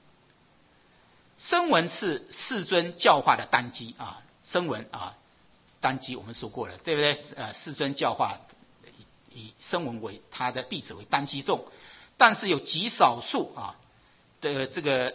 声闻是世尊教化的单机声闻单机我们说过了，对不对？世尊教化以声闻为他的弟子为单机众，但是有极少数的这个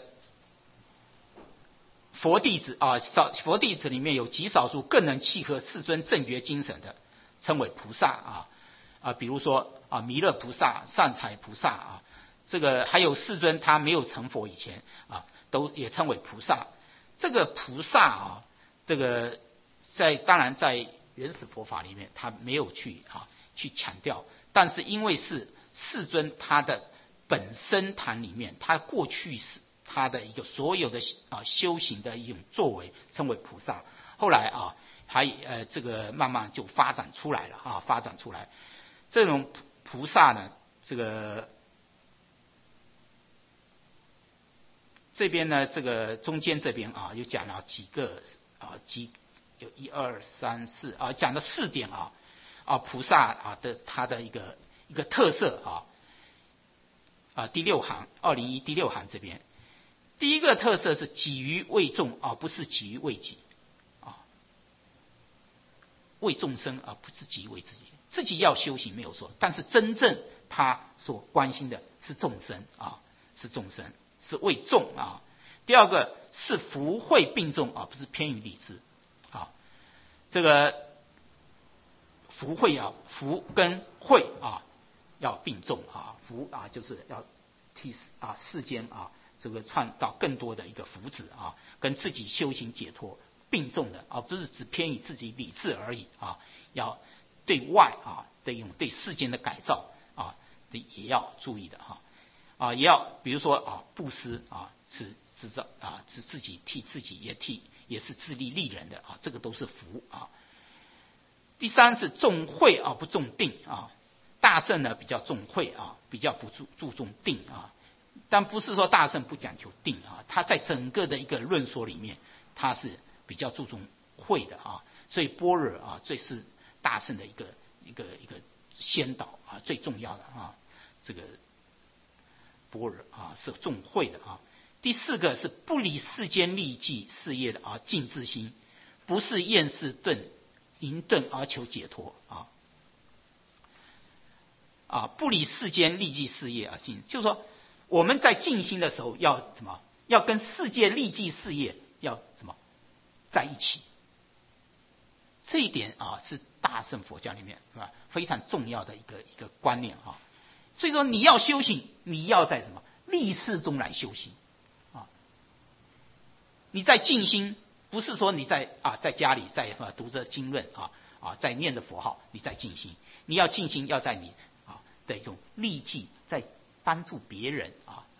佛弟子佛弟子里面有极少数更能契合世尊正觉精神的，称为菩萨比如说弥勒菩萨、善财菩萨这个还有世尊他没有成佛以前都也称为菩萨。这个菩萨这个当然在原始佛法里面他没有去强调，但是因为是世尊他的本身坛里面，他过去是他的一个所有的修行的一种作为称为菩萨，后来这个慢慢就发展出来了发展出来这种菩萨呢，这个这边呢，这个中间这边又讲了几个有1、2、3、4讲了4点菩萨的他的一个特色第6行201第6行这边，第一个特色是己于为众不是己于为己为众生不是己为自己，自己要修行没有错，但是真正他所关心的是众生是众生，是为众第二个是福慧并重不是偏于理智这个福慧福跟慧要并重福就是要替世间这个创造更多的一个福祉跟自己修行解脱并重的不是只偏于自己理智而已要对外的一种对世间的改造也要注意的也要比如说布施是制造是自己替自己也是自利利人的这个都是福第三是重慧不重定大乘呢比较重慧比较不注重定但不是说大乘不讲求定它在整个的一个论说里面，它是比较注重慧的所以般若最是大乘的一个先导最重要的这个般若是重慧的第4个是不离世间利济事业的净自心，不是厌世淫顿而求解脱不离世间利济事业就是说我们在静心的时候要怎么？要跟世界利济事业要怎么？ 在一起。这一点啊是大乘佛教里面是吧非常重要的一个观念啊。所以说你要修行，你要在什么立事中来修行啊。你在静心，不是说你在家里在读着经论在念着佛号，你在静心。你要静心，要在你的一种利己，在帮助别人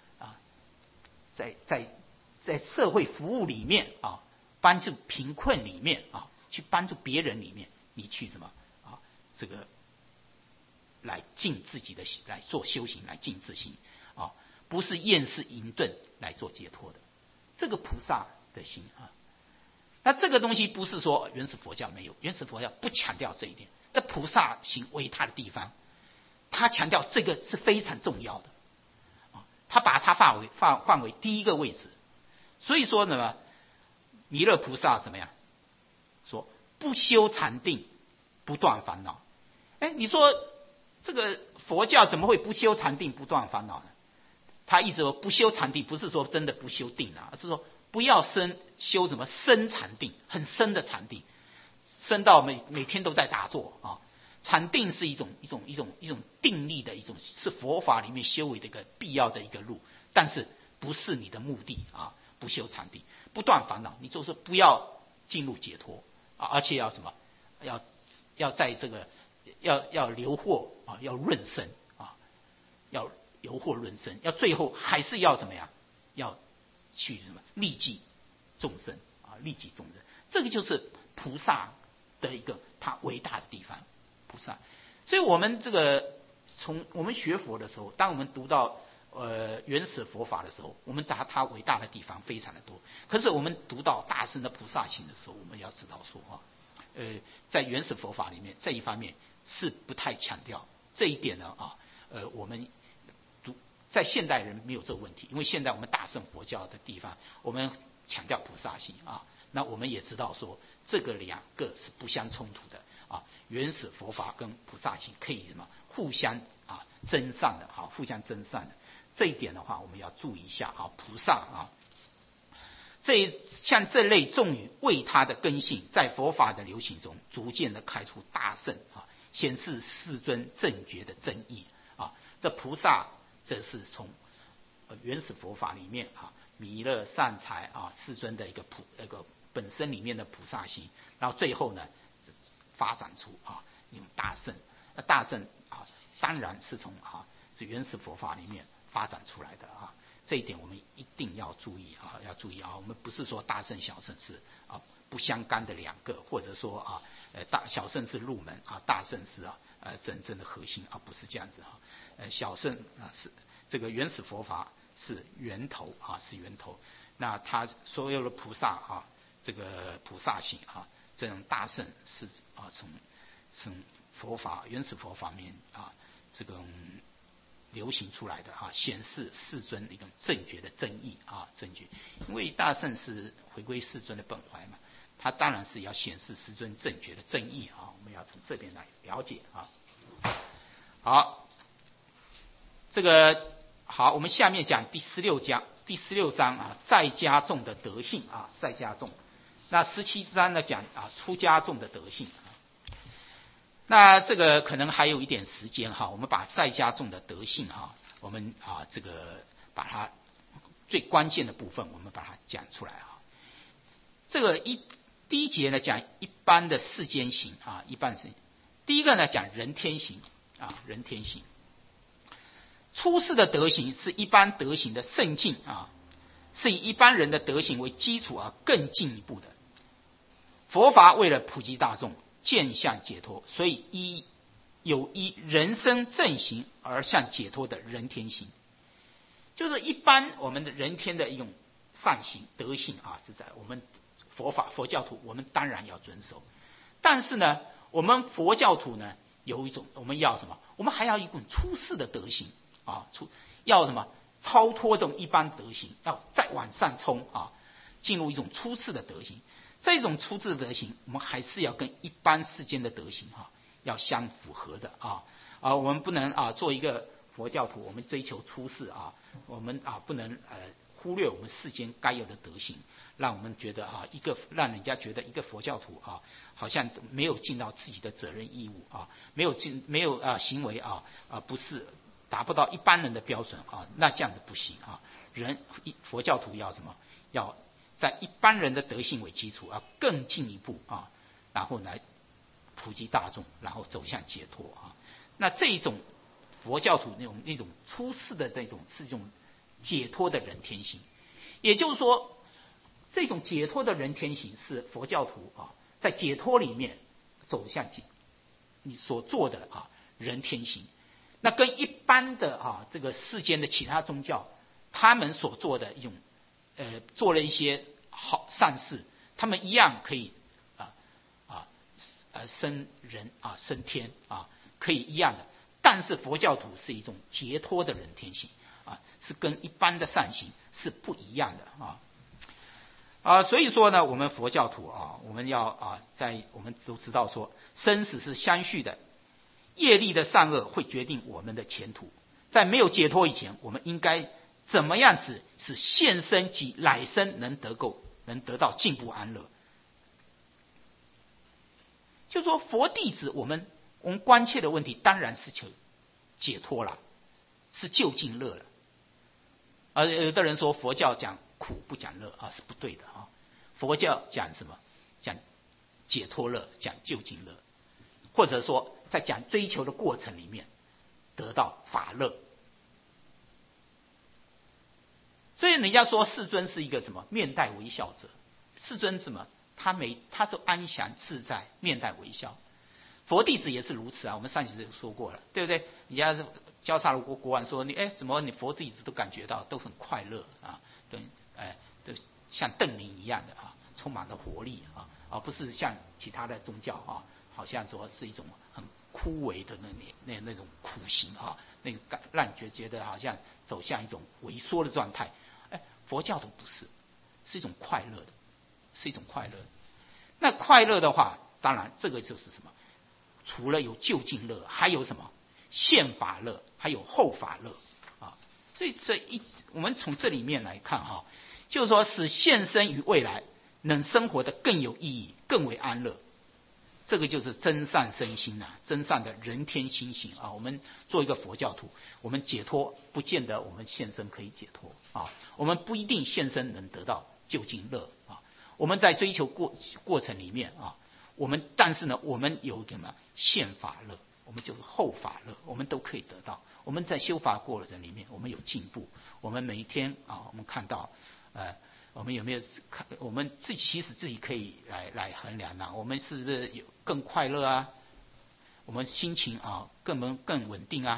在社会服务里面帮助贫困里面去帮助别人里面，你去什么这个来尽自己的来做修行，来尽自心不是厌世淫顿来做解脱的，这个菩萨的心那这个东西不是说原始佛教没有，原始佛教不强调这一点，这菩萨行为他的地方，他强调这个是非常重要的他把它放为第一个位置。所以说呢，弥勒菩萨怎么样说不修禅定，不断烦恼。你说这个佛教怎么会不修禅定，不断烦恼呢？他意思说不修禅定，不是说真的不修定而是说不要修什么深禅定，很深的禅定，深到每天都在打坐禅定是一种定力的一种，是佛法里面修为的一个必要的一个路，但是不是你的目的不修禅定，不断烦恼，你就是不要进入解脱而且要什么？要在这个要留获要润生要留获润生，要最后还是要怎么样？要去什么利济众生利济众生，这个就是菩萨的一个他伟大的地方。菩萨，所以我们这个从我们学佛的时候，当我们读到原始佛法的时候，我们它伟大的地方非常的多。可是我们读到大乘的菩萨行的时候，我们要知道说在原始佛法里面这一方面是不太强调这一点呢我们在现代人没有这个问题，因为现在我们大乘佛教的地方，我们强调菩萨行那我们也知道说这个两个是不相冲突的原始佛法跟菩萨行可以什么互相增上的互相增上的。这一点的话我们要注意一下菩萨像这类重于为他的根性，在佛法的流行中逐渐的开出大乘显示世尊正觉的真义这菩萨这是从原始佛法里面弥勒善财世尊的一个本身里面的菩萨心，然后最后呢发展出那种大乘。大乘当然是从这原始佛法里面发展出来的这一点我们一定要注意要注意我们不是说大乘小乘是不相干的两个，或者说小乘是入门大乘是真正的核心不是这样子小乘是这个原始佛法是源头是源头。那他所有的菩萨这个菩萨行这种大乘是从佛法原始佛法面这种流行出来的显示世尊一种正觉的真义正觉。因为大乘是回归世尊的本怀嘛，他当然是要显示世尊正觉的真义我们要从这边来了解好，这个好，我们下面讲第16章在家众的德性在家众。那17章呢讲出家众的德性那这个可能还有一点时间我们把在家众的德性我们这个把它最关键的部分我们把它讲出来这个第一节呢讲一般的世间行一般行。第一个呢讲人天行人天行。出世的德行是一般德行的圣境是以一般人的德行为基础更进一步的。佛法为了普及大众渐向解脱，所以有人生正行而向解脱的人天行，就是一般我们的人天的一种善行德行是在我们佛教徒我们当然要遵守。但是呢我们佛教徒呢有一种我们要什么？我们还要一种出世的德行要什么？超脱这种一般德行，要再往上冲进入一种出世的德行。这种出世的德行我们还是要跟一般世间的德行要相符合的我们不能做一个佛教徒我们追求出世我们不能忽略我们世间该有的德行， 让我们觉得让人家觉得一个佛教徒好像没有尽到自己的责任义务没有行为不是达不到一般人的标准那这样子不行佛教徒要什么？要在一般人的德性为基础更进一步然后来普及大众，然后走向解脱那这一种佛教徒那种出世的那种是一种解脱的人天性，也就是说，这种解脱的人天性是佛教徒在解脱里面走向你所做的人天性。那跟一般的这个世间的其他宗教，他们所做的一种做了一些好善事，他们一样可以升人升天可以一样的。但是佛教徒是一种解脱的人天性是跟一般的善行是不一样的所以说呢，我们佛教徒我们要我们都知道说，生死是相续的，业力的善恶会决定我们的前途。在没有解脱以前，我们应该怎么样子使现生及来生能得到进步安乐？就说佛弟子，我们关切的问题当然是求解脱了，是究竟乐了。有的人说佛教讲苦不讲乐是不对的佛教讲什么？讲解脱乐，讲究竟乐，或者说在讲追求的过程里面得到法乐。所以人家说世尊是一个什么？面带微笑者。世尊什么？他就安详自在，面带微笑。佛弟子也是如此我们上集就说过了，对不对？人家交叉的国王说怎么你佛弟子都感觉到都很快乐都像邓林一样的充满了活力而不是像其他的宗教好像说是一种很枯萎的那种苦行那个让你觉得好像走向一种萎缩的状态。佛教徒不是，是一种快乐的，是一种快乐。那快乐的话，当然这个就是什么？除了有究竟乐，还有什么？现法乐，还有后法乐所以我们从这里面来看就是说使现生与未来能生活得更有意义，更为安乐。这个就是真善身心真善的人天心性我们做一个佛教徒，我们解脱不见得我们现生可以解脱我们不一定现生能得到究竟乐我们在追求过程里面但是呢，我们有什么现法乐，我们就是后法乐，我们都可以得到。我们在修法过程里面，我们有进步。我们每一天我们看到我们有没有我们其实自己可以来衡量我们是不是有更快乐我们心情更稳定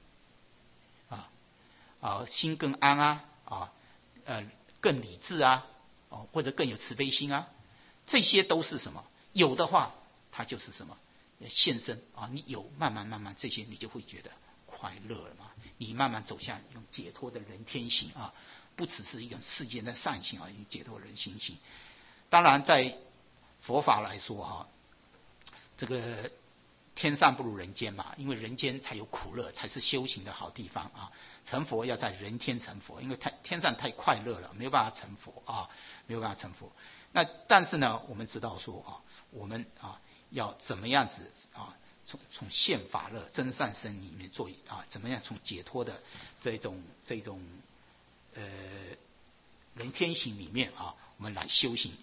心更安更理智或者更有慈悲心这些都是什么？有的话，它就是什么？现身你有慢慢这些，你就会觉得快乐了嘛。你慢慢走向一种解脱的人天性不只是一种世间的善行一种解脱人心性。当然，在佛法来说这个天上不如人间嘛，因为人间才有苦乐，才是修行的好地方成佛要在人天成佛，因为天上太快乐了，没有办法成佛没有办法成佛。那但是呢，我们知道说我们要怎么样子从现法乐真善身里面做怎么样从解脱的这种人天行里面我们来修行。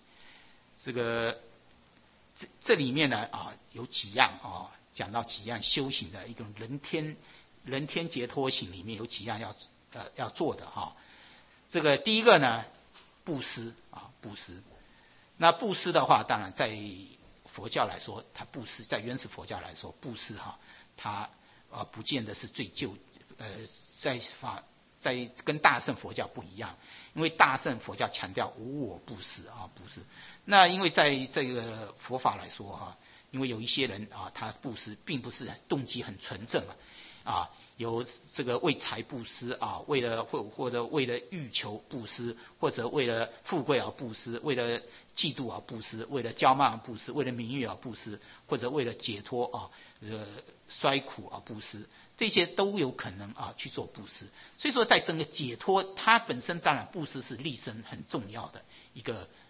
这里面呢有几样讲到几样修行的一种人天解脱行里面有几样要做的这个第一个呢，布施布施。那布施的话，当然在佛教来说，它布施在原始佛教来说，布施它不见得是最在跟大乘佛教不一样，因为大乘佛教强调无我布施布施。那因为在这个佛法来说因为有一些人他布施并不是动机很纯正有这个为财布施为了或者为了欲求布施，或者为了富贵而布施，为了嫉妒而布施，为了骄慢而布施，为了名誉而布施，或者为了解脱衰苦而布施，这些都有可能去做布施。所以说在整个解脱，它本身当然布施是立身很重要的一个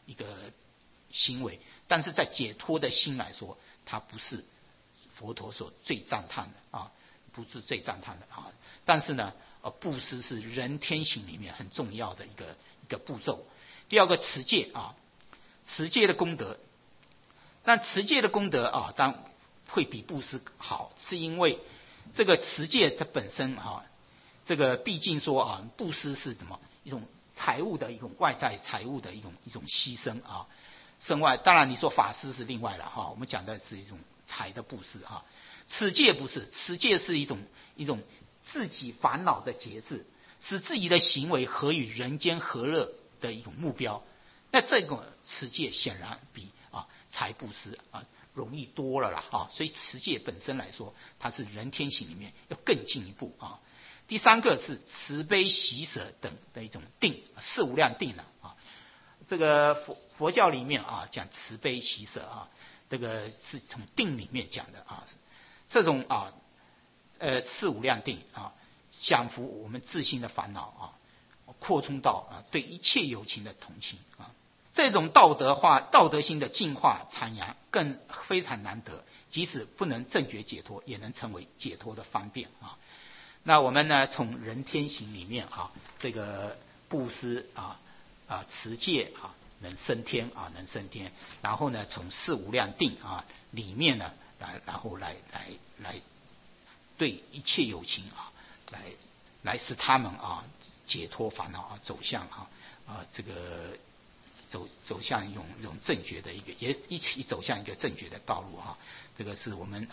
一个行为，但是在解脱的心来说，它不是佛陀所最赞叹的啊，不是最赞叹的啊。但是呢，布施是人天行里面很重要的一个步骤。第二个持戒啊，持戒的功德，但持戒的功德啊，当然会比布施好，是因为这个持戒它本身啊，这个毕竟说啊，布施是什么一种财物的一种外在财物的一种牺牲啊。身外当然你说法师是另外了哈，我们讲的是一种财的布施啊。持戒不是，持戒是一种自己烦恼的节制，使自己的行为合于人间和乐的一种目标。那这个持戒显然比财布施容易多了啦啊，所以持戒本身来说，它是人天行里面要更进一步啊。第三个是慈悲喜舍等的一种定，四无量定啊。这个佛教里面啊讲慈悲喜舍啊，这个是从定里面讲的啊。这种四无量定啊，降服我们自心的烦恼啊，扩充到对一切有情的同情啊。这种道德心的净化阐扬更非常难得，即使不能正觉解脱，也能成为解脱的方便啊。那我们呢，从人天行里面这个布施持戒能升天能升天，然后呢，从四无量定里面呢，然后来对一切有情来使他们解脱烦恼走向这个走向一种正觉的也一起走向一个正觉的道路这个是我们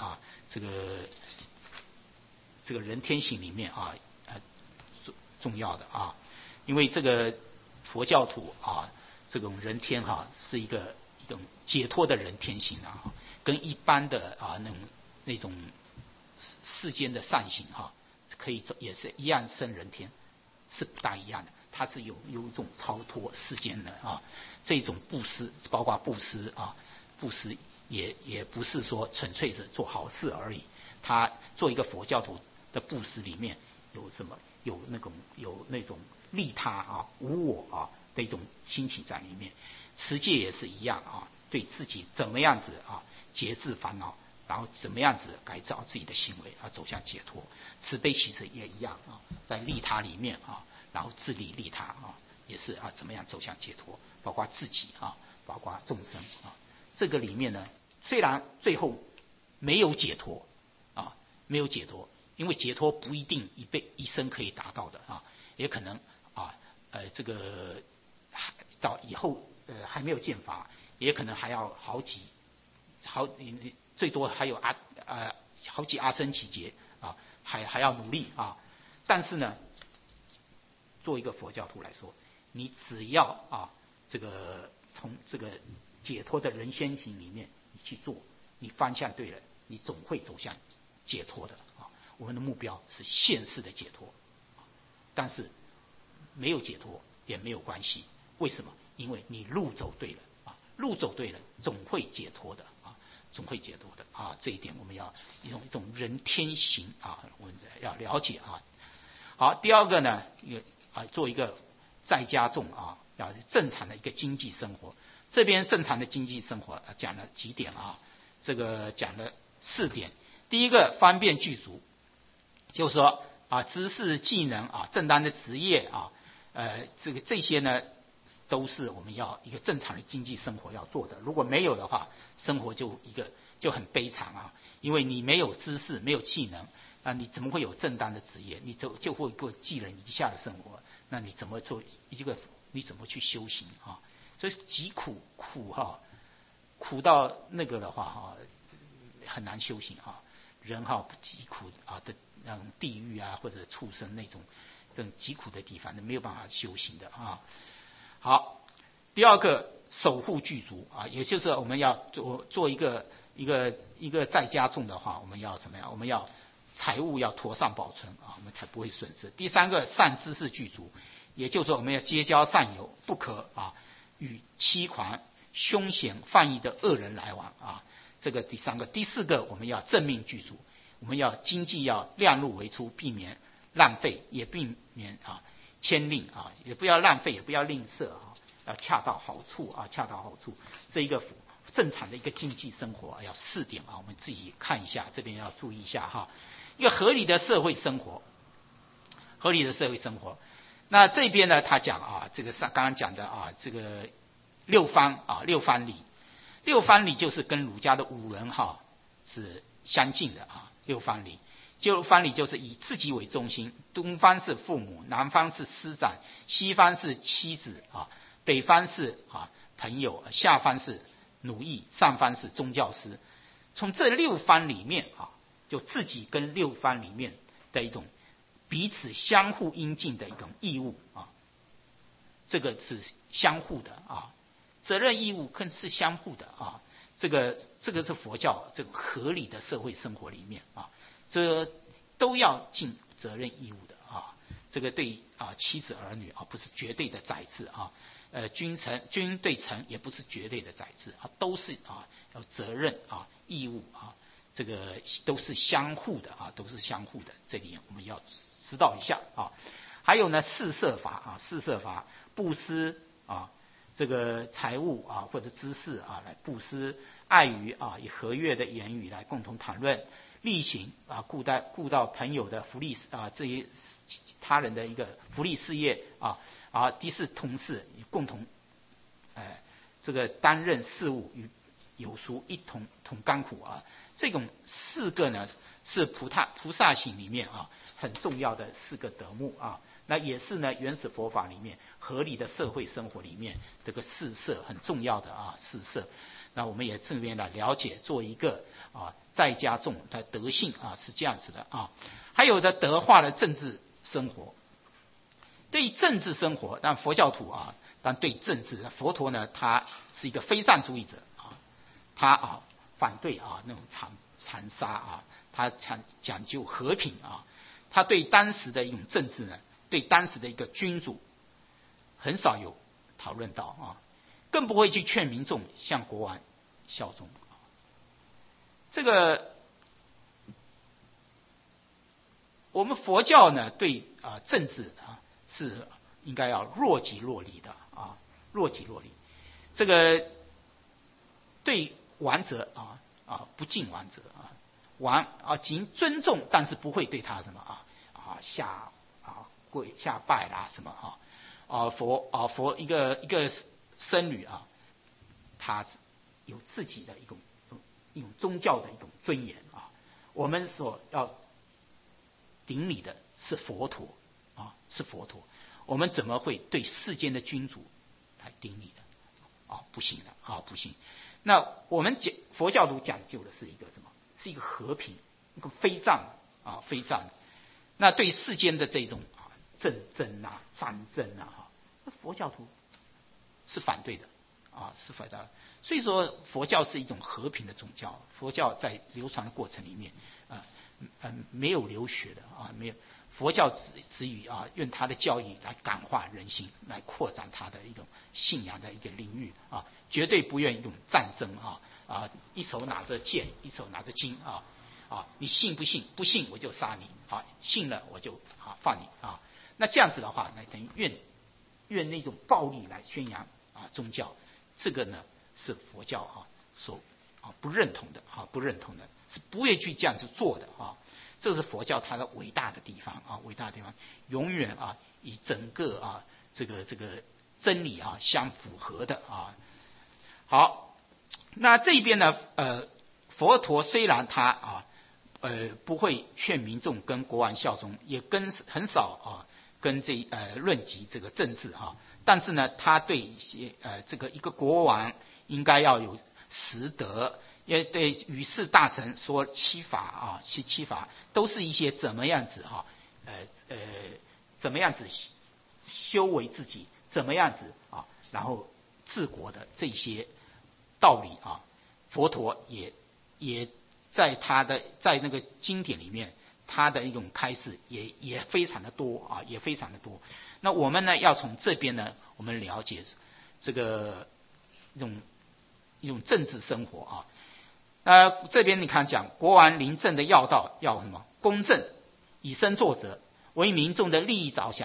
这个人天行里面重要的因为这个佛教徒这种人天是一种解脱的人天行跟一般的那种世间的善行可以也是一样生人天，是不大一样的。它是有一种超脱世间的这种布施，包括布施布施也不是说纯粹是做好事而已。他做一个佛教徒的布施里面有什么？有那种利他无我的一种心情在里面。持戒也是一样对自己怎么样子节制烦恼，然后怎么样子改造自己的行为走向解脱。慈悲喜舍也一样在利他里面然后自利利他也是怎么样走向解脱，包括自己包括众生这个里面呢，虽然最后没有解脱没有解脱，因为解脱不一定一生可以达到的也可能这个到以后还没有见法，也可能还要最多还有好几阿僧祇劫还要努力但是呢，做一个佛教徒来说，你只要这个从这个解脱的人先行里面你去做，你方向对了，你总会走向解脱的我们的目标是现世的解脱，但是没有解脱也没有关系。为什么？因为你路走对了路走对了，总会解脱的总会解脱的这一点我们要一种人天行我们要了解好，第二个呢，做一个在家众要正常的一个经济生活。这边正常的经济生活讲了几点这个讲了4点。第一个方便具足，就是说知识技能正当的职业这些呢都是我们要一个正常的经济生活要做的。如果没有的话，生活就很悲惨因为你没有知识没有技能你怎么会有正当的职业？你就会过寄人篱下的生活，那你怎么做你怎么去修行所以极苦到那个的话很难修行人极苦的那种地狱或者畜生那种这种极苦的地方，没有办法修行的好，第二个守护具足也就是我们要做一个在家众的话，我们要什么呀？我们要财物要妥善保存我们才不会损失。第三个善知识具足，也就是说我们要结交善友，不可与欺狂凶险犯意的恶人来往这个第三个。第四个，我们要正命具足，我们要经济要量入为出，避免浪费，也避免牵令也不要浪费，也不要吝啬要恰到好处啊，恰到好处。这一个正常的一个经济生活要4点啊，我们自己看一下，这边要注意一下哈。一个合理的社会生活，合理的社会生活。那这边呢，他讲啊，这个刚刚讲的啊，这个6方啊，6方礼，6方礼就是跟儒家的5伦哈是相近的啊，6方礼。6方礼就是以自己为中心，东方是父母，南方是师长，西方是妻子啊，北方是朋友，下方是奴役，上方是宗教师。从这6方里面啊，就自己跟6方里面的一种彼此相互应尽的一种义务啊，这个是相互的啊，责任义务更是相互的啊，这个是佛教这个合理的社会生活里面啊。这都要尽责任义务的啊，这个对妻子儿女啊不是绝对的宰制啊，君对臣也不是绝对的宰制啊，都是要责任啊义务啊，这个都是相互的啊，都是相互的，这里我们要知道一下啊。还有呢，四摄法啊，四摄法布施啊，这个财物啊或者知识啊来布施，爱语啊以和悦的言语来共同谈论。力行啊，顾到朋友的福利啊，这些他人的一个福利事业啊。第4，同事共同，这个担任事务与有熟一同甘苦啊。这种4个呢，是菩萨行里面啊很重要的4个德目啊。那也是呢原始佛法里面合理的社会生活里面这个4摄很重要的啊4摄。那我们也这边来了解，做一个在家众的德性啊是这样子的啊。还有的德化的政治生活，对于政治生活，但佛教徒啊，但对政治，佛陀呢他是一个非善主义者啊，他反对那种残杀啊，他讲究和平啊，他对当时的一种政治呢，对当时的一个君主很少有讨论到啊。更不会去劝民众向国王效忠。这个我们佛教呢，对政治是应该要若即若离的啊，若即若离。这个对王者不敬王者啊，王仅尊重，但是不会对他什么下跪下拜啦什么佛一个僧侣啊，他有自己的一种宗教的一种尊严啊。我们所要顶礼的是佛陀啊，是佛陀。我们怎么会对世间的君主来顶礼的不行的不行。那我们佛教徒讲究的是一个什么？是一个和平，一个非战非战。那对世间的这种战争战争那佛教徒是反对的是反对的。所以说佛教是一种和平的宗教，佛教在流传的过程里面没有流血的没有。佛教只以用他的教义来感化人心，来扩展他的一种信仰的一个领域绝对不愿意用战争一手拿着剑，一手拿着经你信不信？不信我就杀你信了我就放你那这样子的话，那等于用那种暴力来宣扬宗教，这个呢是佛教所不认同的不认同的，是不会去这样子做的这是佛教它的伟大的地方伟大的地方永远以整个这个真理相符合的好，那这边呢佛陀虽然他不会劝民众跟国王效忠，也很少跟论及这个政治但是呢他对一些这个一个国王应该要有实德，也对与世大臣说七法七法都是一些怎么样子怎么样子修为自己，怎么样子然后治国的这些道理佛陀也在他的在那个经典里面，他的一种开示也非常的多也非常的多。那我们呢要从这边呢，我们了解这个一种政治生活这边你看讲国王临政的要道要什么？公正，以身作则，为民众的利益着想，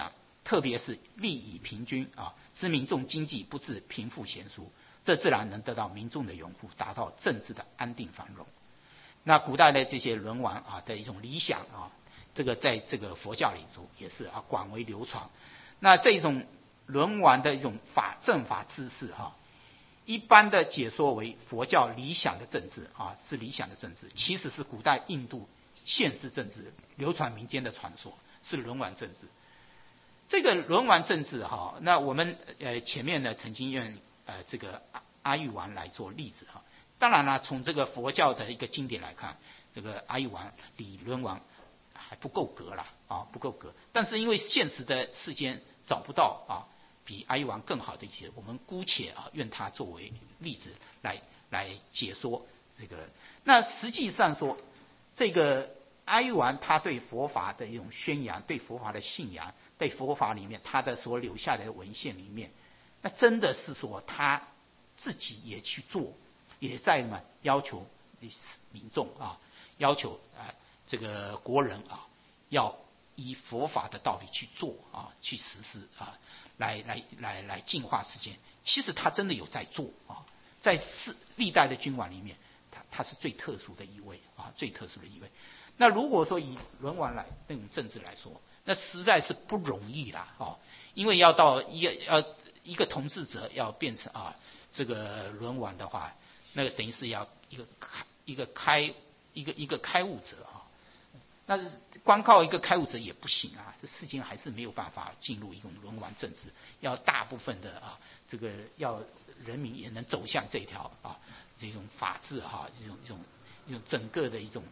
特别是利益平均啊，使民众经济不致贫富悬殊，这自然能得到民众的拥护，达到政治的安定繁荣。那古代的这些轮王啊的一种理想啊，这个在这个佛教里头也是啊广为流传。那这种轮王的一种政法知识哈，一般的解说为佛教理想的政治啊，是理想的政治，其实是古代印度现实政治流传民间的传说，是轮王政治。这个轮王政治哈，那我们前面呢曾经用这个阿育王来做例子哈。当然了，从这个佛教的一个经典来看，这个阿育王比轮王还不够格啦啊，不够格。但是因为现实的世间找不到啊比阿育王更好的一些，我们姑且啊用它作为例子来解说这个。那实际上说，这个阿育王他对佛法的一种宣扬，对佛法的信仰，对佛法里面他的所留下的文献里面，那真的是说他自己也去做。也在嘛要求民众啊，要求这个国人啊，要以佛法的道理去做啊，去实施啊，来净化世间。其实他真的有在做啊，在历代的君王里面，他是最特殊的一位啊，最特殊的一位。那如果说以轮王来那种政治来说，那实在是不容易啦啊，因为要到一个统治者要变成啊这个轮王的话。那个等于是要一个开悟者啊，那是光靠一个开悟者也不行啊，这世间还是没有办法进入一种轮王政治，要大部分的啊，这个要人民也能走向这条啊这种法治哈，一种整个的一种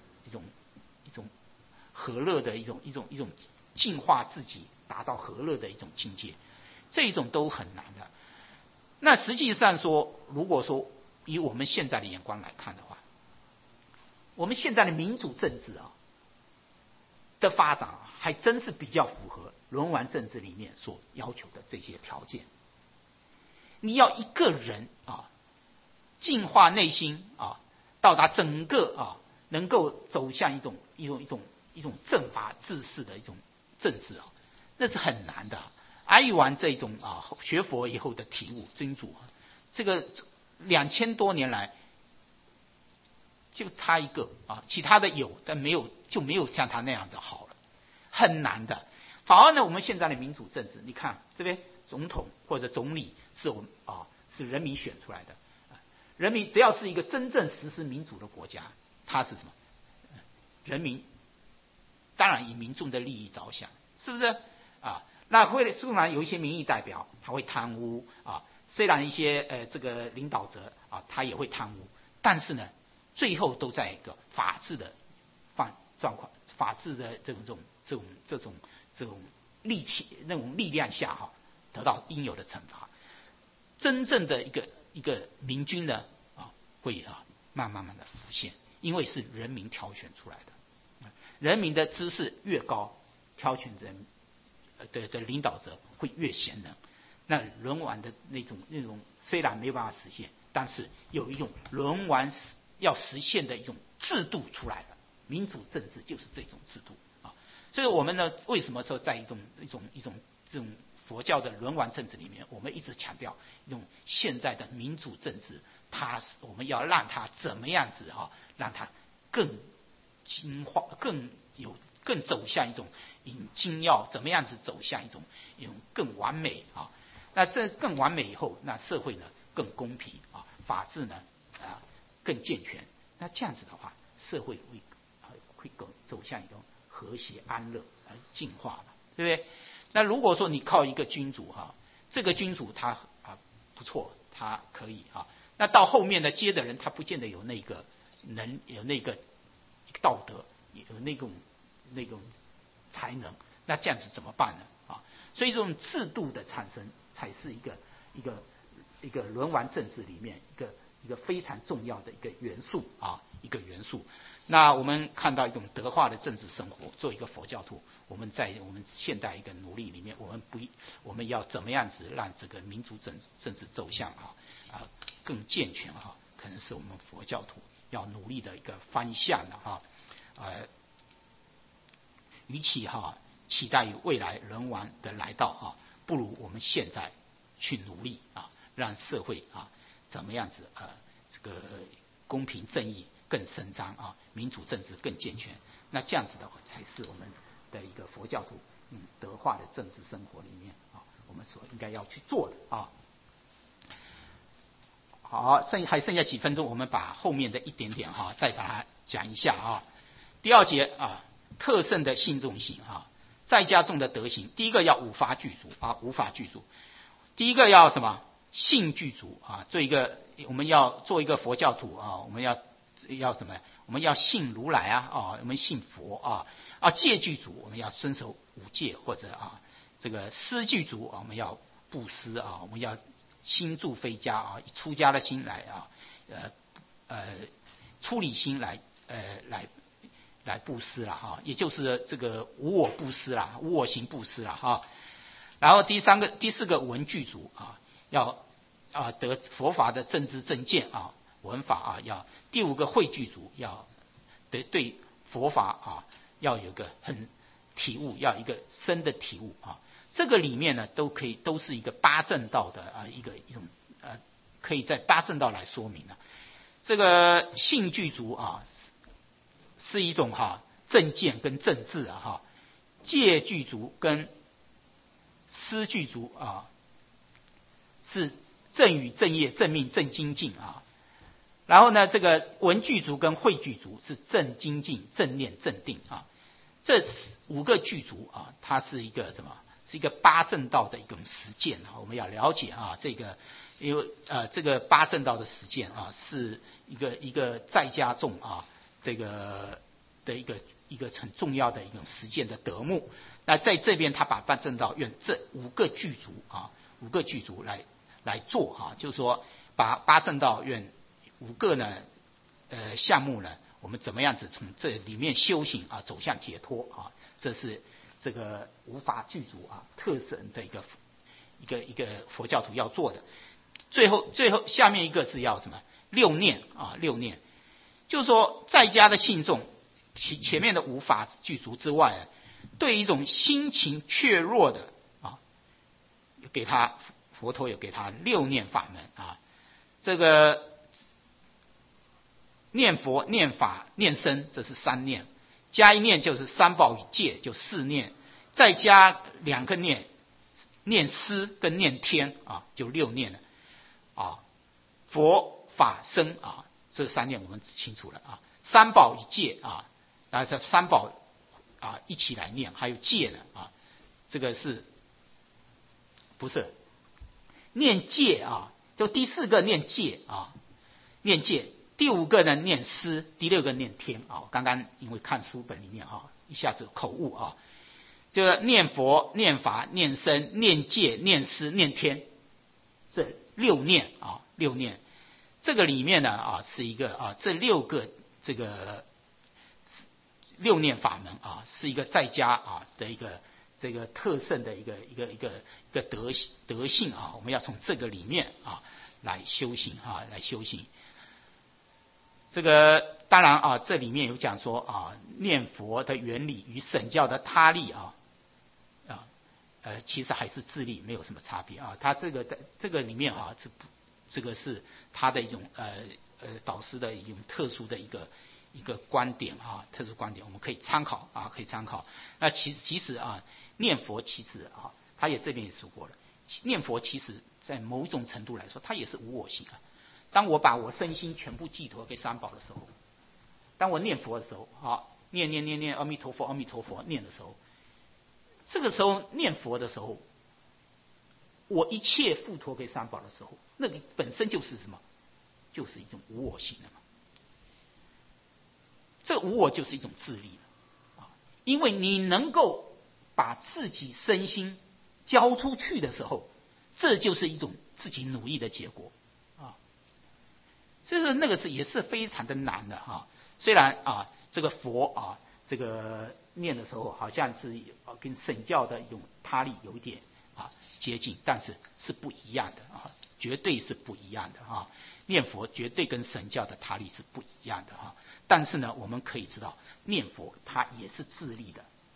和乐的一种净化自己，达到和乐的一种境界，这种都很难的。那实际上说，如果说以我们现在的眼光来看的话，我们现在的民主政治啊的发展还真是比较符合轮王政治里面所要求的这些条件。你要一个人啊净化内心啊，到达整个啊能够走向一种正法治世的一种政治啊，那是很难的。阿育王这种啊学佛以后的体悟真主，这个2000多年来，就他一个啊，其他的有，但没有像他那样子好了，很难的。反而呢，我们现在的民主政治，你看这边总统或者总理是我们是人民选出来的，人民只要是一个真正实施民主的国家，它是什么？人民当然以民众的利益着想，是不是啊？那虽然有一些民意代表他会贪污啊。虽然一些这个领导者啊，他也会贪污，但是呢，最后都在一个法治的状况、法治的这种力量下哈，得到应有的惩罚。真正的一个民军呢啊，会慢慢的浮现，因为是人民挑选出来的，人民的知识越高，挑选人的领导者会越贤能。那轮王的那种虽然没有办法实现，但是有一种轮王要实现的一种制度出来了。民主政治就是这种制度啊。所以我们呢，为什么说在一种这种佛教的轮王政治里面，我们一直强调一种现在的民主政治，我们要让它怎么样子让它更精化，更走向一种精要，怎么样子走向一种更完美啊。那这更完美以后，那社会呢更公平啊，法治呢更健全。那这样子的话，社会会走向一种和谐安乐进化嘛，对不对？那如果说你靠一个君主这个君主他不错，他可以那到后面的接的人他不见得有那个道德，有那种才能，那这样子怎么办呢所以这种制度的产生才是一个轮王政治里面一个非常重要的一个元素一个元素。那我们看到一种德化的政治生活，作为一个佛教徒，我们在我们现代一个努力里面，我们要怎么样子让这个民主政治走向更健全可能是我们佛教徒要努力的一个方向与其期待于未来人亡的来到啊，不如我们现在去努力啊，让社会啊怎么样子这个公平正义更伸张啊，民主政治更健全。那这样子的话，才是我们的一个佛教徒德化的政治生活里面啊，我们所应该要去做的啊。好，还剩下几分钟，我们把后面的一点点再把它讲一下啊。第二节啊，特胜的信众行啊，在家中的德行。第一个要五法具足啊，五法具足。第一个要什么？信具足啊，我们要做一个佛教徒啊，我们要什么？我们要信如来啊，我们信佛啊，戒具足，我们要遵守五戒，或者这个施具足，我们要布施啊，我们要心住非家啊，以出家的心来出离心来布施了哈，也就是这个无我布施啦，无我行布施啦哈。然后第四个闻具足啊，要得佛法的正知正见啊，闻法要。第五个慧具足，要对佛法要有个很体悟，要一个深的体悟啊。这个里面呢，都是一个八正道的一种可以在八正道来说明的。这个信具足是一种正见跟正智戒具足跟施具足是正语正业正命正精进然后呢，这个闻具足跟慧具足是正精进正念正定这五个具足它是一个什么？是一个八正道的一种实践我们要了解这个，因为这个八正道的实践是一个在家众这个的一个很重要的一种实践的德目。那在这边他把八正道用这五个具足来做就是说把八正道用五个呢项目呢，我们怎么样子从这里面修行走向解脱这是这个五法具足特胜的一个佛教徒要做的。最后下面一个是要什么？六念六念，就是说在家的信众，前面的五法具足之外，对一种心情怯弱的给他佛陀有给他六念法门这个念佛、念法、念僧，这是三念，加一念就是三宝与戒，就四念，再加两个念，念施跟念天就六念了佛法僧这三念我们清楚了三宝与戒然后这三宝一起来念，还有戒呢这个是不是念戒就第四个念戒念戒。第五个呢念施，第六个念天刚刚因为看书本里面一下子口误就是念佛、念法、念僧、念戒、念施、念天，这六念六念。这个里面呢是一个这六个这个六念法门是一个在家的一个这个特胜的一个德性我们要从这个里面来修行来修行。这个当然这里面有讲说念佛的原理与神教的他力其实还是自力没有什么差别它这个里面这个是他的一种导师的一种特殊的一个观点特殊观点，我们可以参考可以参考。那其实念佛其实他也这边也说过了，念佛其实在某种程度来说，它也是无我性当我把我身心全部寄托给三宝的时候，当我念佛的时候念阿弥陀佛阿弥陀佛念的时候，这个时候念佛的时候，我一切付托给三宝的时候，那个本身就是什么？就是一种无我性的嘛。这无我就是一种自利因为你能够把自己身心交出去的时候，这就是一种自己努力的结果就是那个也是非常的难的虽然这个佛这个念的时候好像是跟神教的一种他力有一点接近，但是是不一样的绝对是不一样的念佛绝对跟神教的他力是不一样的但是呢，我们可以知道念佛它也是自利的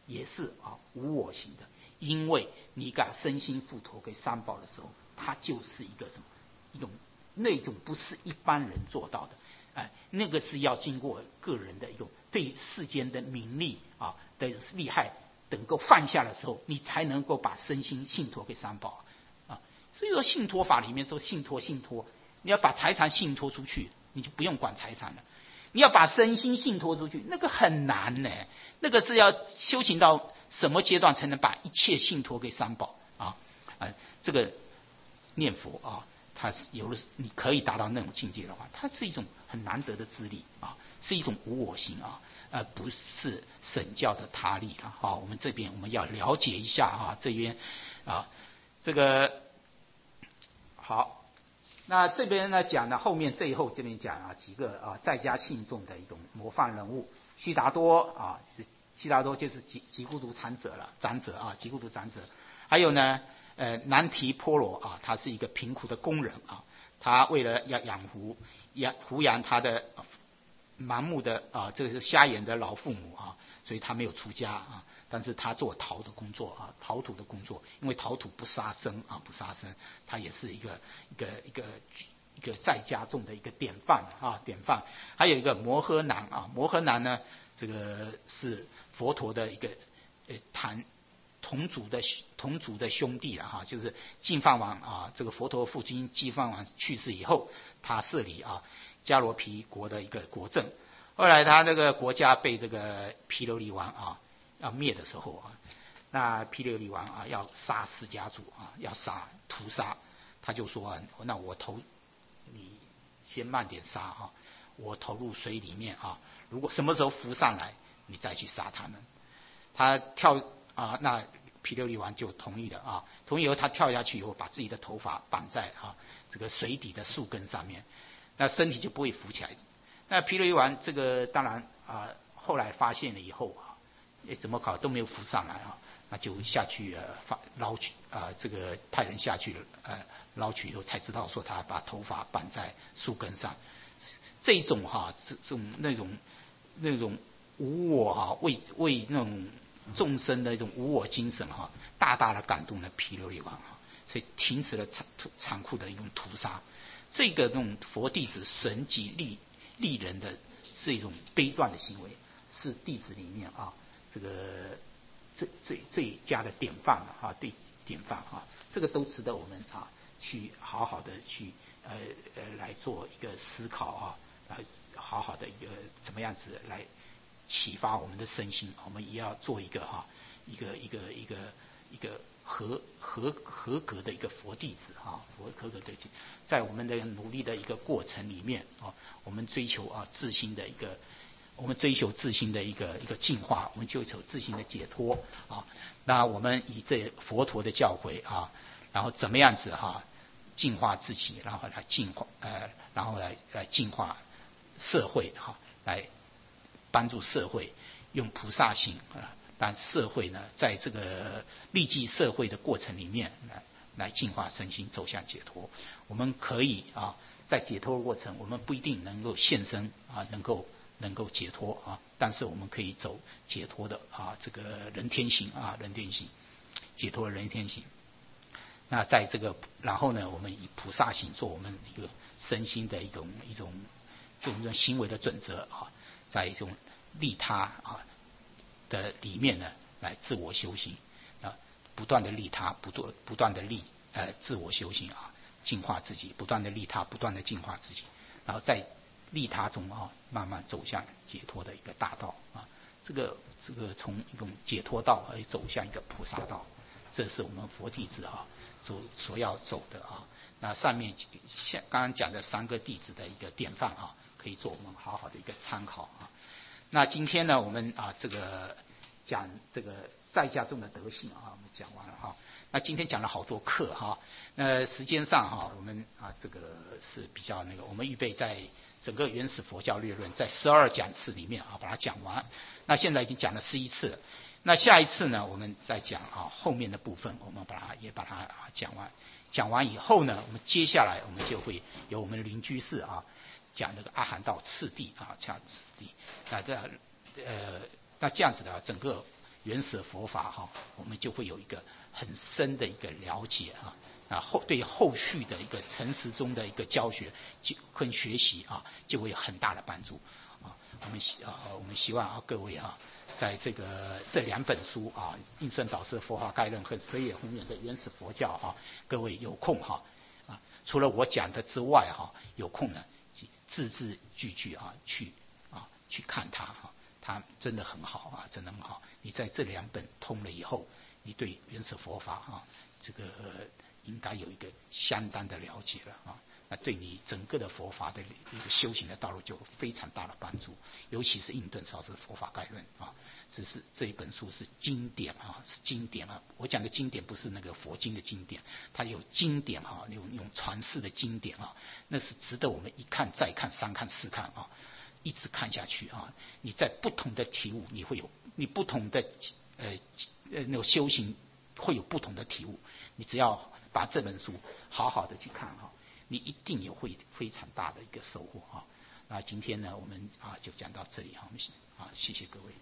也是无我行的，因为你把身心付托给三宝的时候，它就是一个什么那种不是一般人做到的，那个是要经过个人的一种对世间的名利的利害能够放下的时候，你才能够把身心信托给三宝所以说信托法里面说信托，你要把财产信托出去，你就不用管财产了。你要把身心信托出去，那个很难呢。那个是要修行到什么阶段才能把一切信托给三宝这个念佛它有的你可以达到那种境界的话，它是一种很难得的资历是一种无我行不是神教的他力我们这边我们要了解一下这边这个好。那这边呢讲呢，后面最后这边讲几个在家信众的一种模范人物，悉达多悉达多就是吉孤独长者了，吉孤独长者。还有呢南提婆罗他是一个贫苦的工人他为了要抚养他的盲目的这个是瞎眼的老父母所以他没有出家但是他做陶的工作陶土的工作，因为陶土不杀生他也是一个在家众的一个典范还有一个摩诃男摩诃男呢，这个是佛陀的一个同族的兄弟就是净饭王这个佛陀父亲净饭王去世以后，他设立迦罗毗国的一个国政。后来他这个国家被这个毗琉璃王要灭的时候那毗琉璃王要杀释迦族要屠杀，他就说那我你先慢点杀我投入水里面如果什么时候浮上来，你再去杀他们。他那毗琉璃王就同意了同意以后，他跳下去以后，把自己的头发绑在这个水底的树根上面，那身体就不会浮起来。那毗琉璃王这个当然后来发现了以后怎么搞都没有浮上来那就下去捞取这个派人下去捞取以后，才知道说他把头发绑在树根上。这种那种无我为那种众生的一种无我精神大大的感动了毗琉璃王所以停止了残酷的一种屠杀。这个那种佛弟子损己利人的是一种悲壮的行为，是弟子里面这个最佳的典范典范这个都值得我们去好好的去来做一个思考好好的一个怎么样子来启发我们的身心。我们也要做一个合格的一个佛弟子合格的，在我们的努力的一个过程里面我们追求自心的一个，我们追求自心的一个进化，我们追求自心的解脱那我们以这佛陀的教诲然后怎么样子净化自己，然后来净化社会来帮助社会用菩萨行让社会呢在这个利济社会的过程里面来净化身心，走向解脱。我们可以在解脱的过程，我们不一定能够现身能够解脱但是我们可以走解脱的这个人天行解脱的人天行。那在这个然后呢，我们以菩萨行做我们一个身心的一种这种行为的准则在一种利他的里面呢来自我修行不断的利他，不断的自我修行净化自己，不断的利他，不断的净化自己，然后在利他中慢慢走向解脱的一个大道这个从一种解脱道而走向一个菩萨道，这是我们佛弟子所要走的那上面像刚刚讲的3个弟子的一个典范可以做我们好好的一个参考那今天呢，我们这个讲这个在家中的德性我们讲完了那今天讲了好多课那时间上我们这个是比较我们预备在整个原始佛教略论在12讲次里面把它讲完。那现在已经讲了11次了，那下一次呢，我们再讲后面的部分，我们把它讲完。讲完以后呢，我们接下来我们就会由我们邻居士讲那个阿含道次第这样次第。那这样子的整个原始佛法哈，我们就会有一个很深的一个了解对后续的一个陈时中的一个教学跟学习就会有很大的帮助我们希望各位在这2本书应顺导师的《佛法概论》和水野弘远的《原始佛教》各位有空除了我讲的之外有空呢字字句句去看它它真的很好真的很好。你在这2本通了以后，你对原始佛法这个应该有一个相当的了解了那对你整个的佛法的一个修行的道路就有非常大的帮助。尤其是应顿导师的《佛法概论》这一本书是经典是经典我讲的经典不是那个佛经的经典，它有经典用传世的经典那是值得我们一看再看3看4看一直看下去你在不同的体悟，你会有你不同的那种修行会有不同的体悟。你只要把这本书好好的去看你一定也会非常大的一个收获那今天呢，我们就讲到这里我们谢谢各位。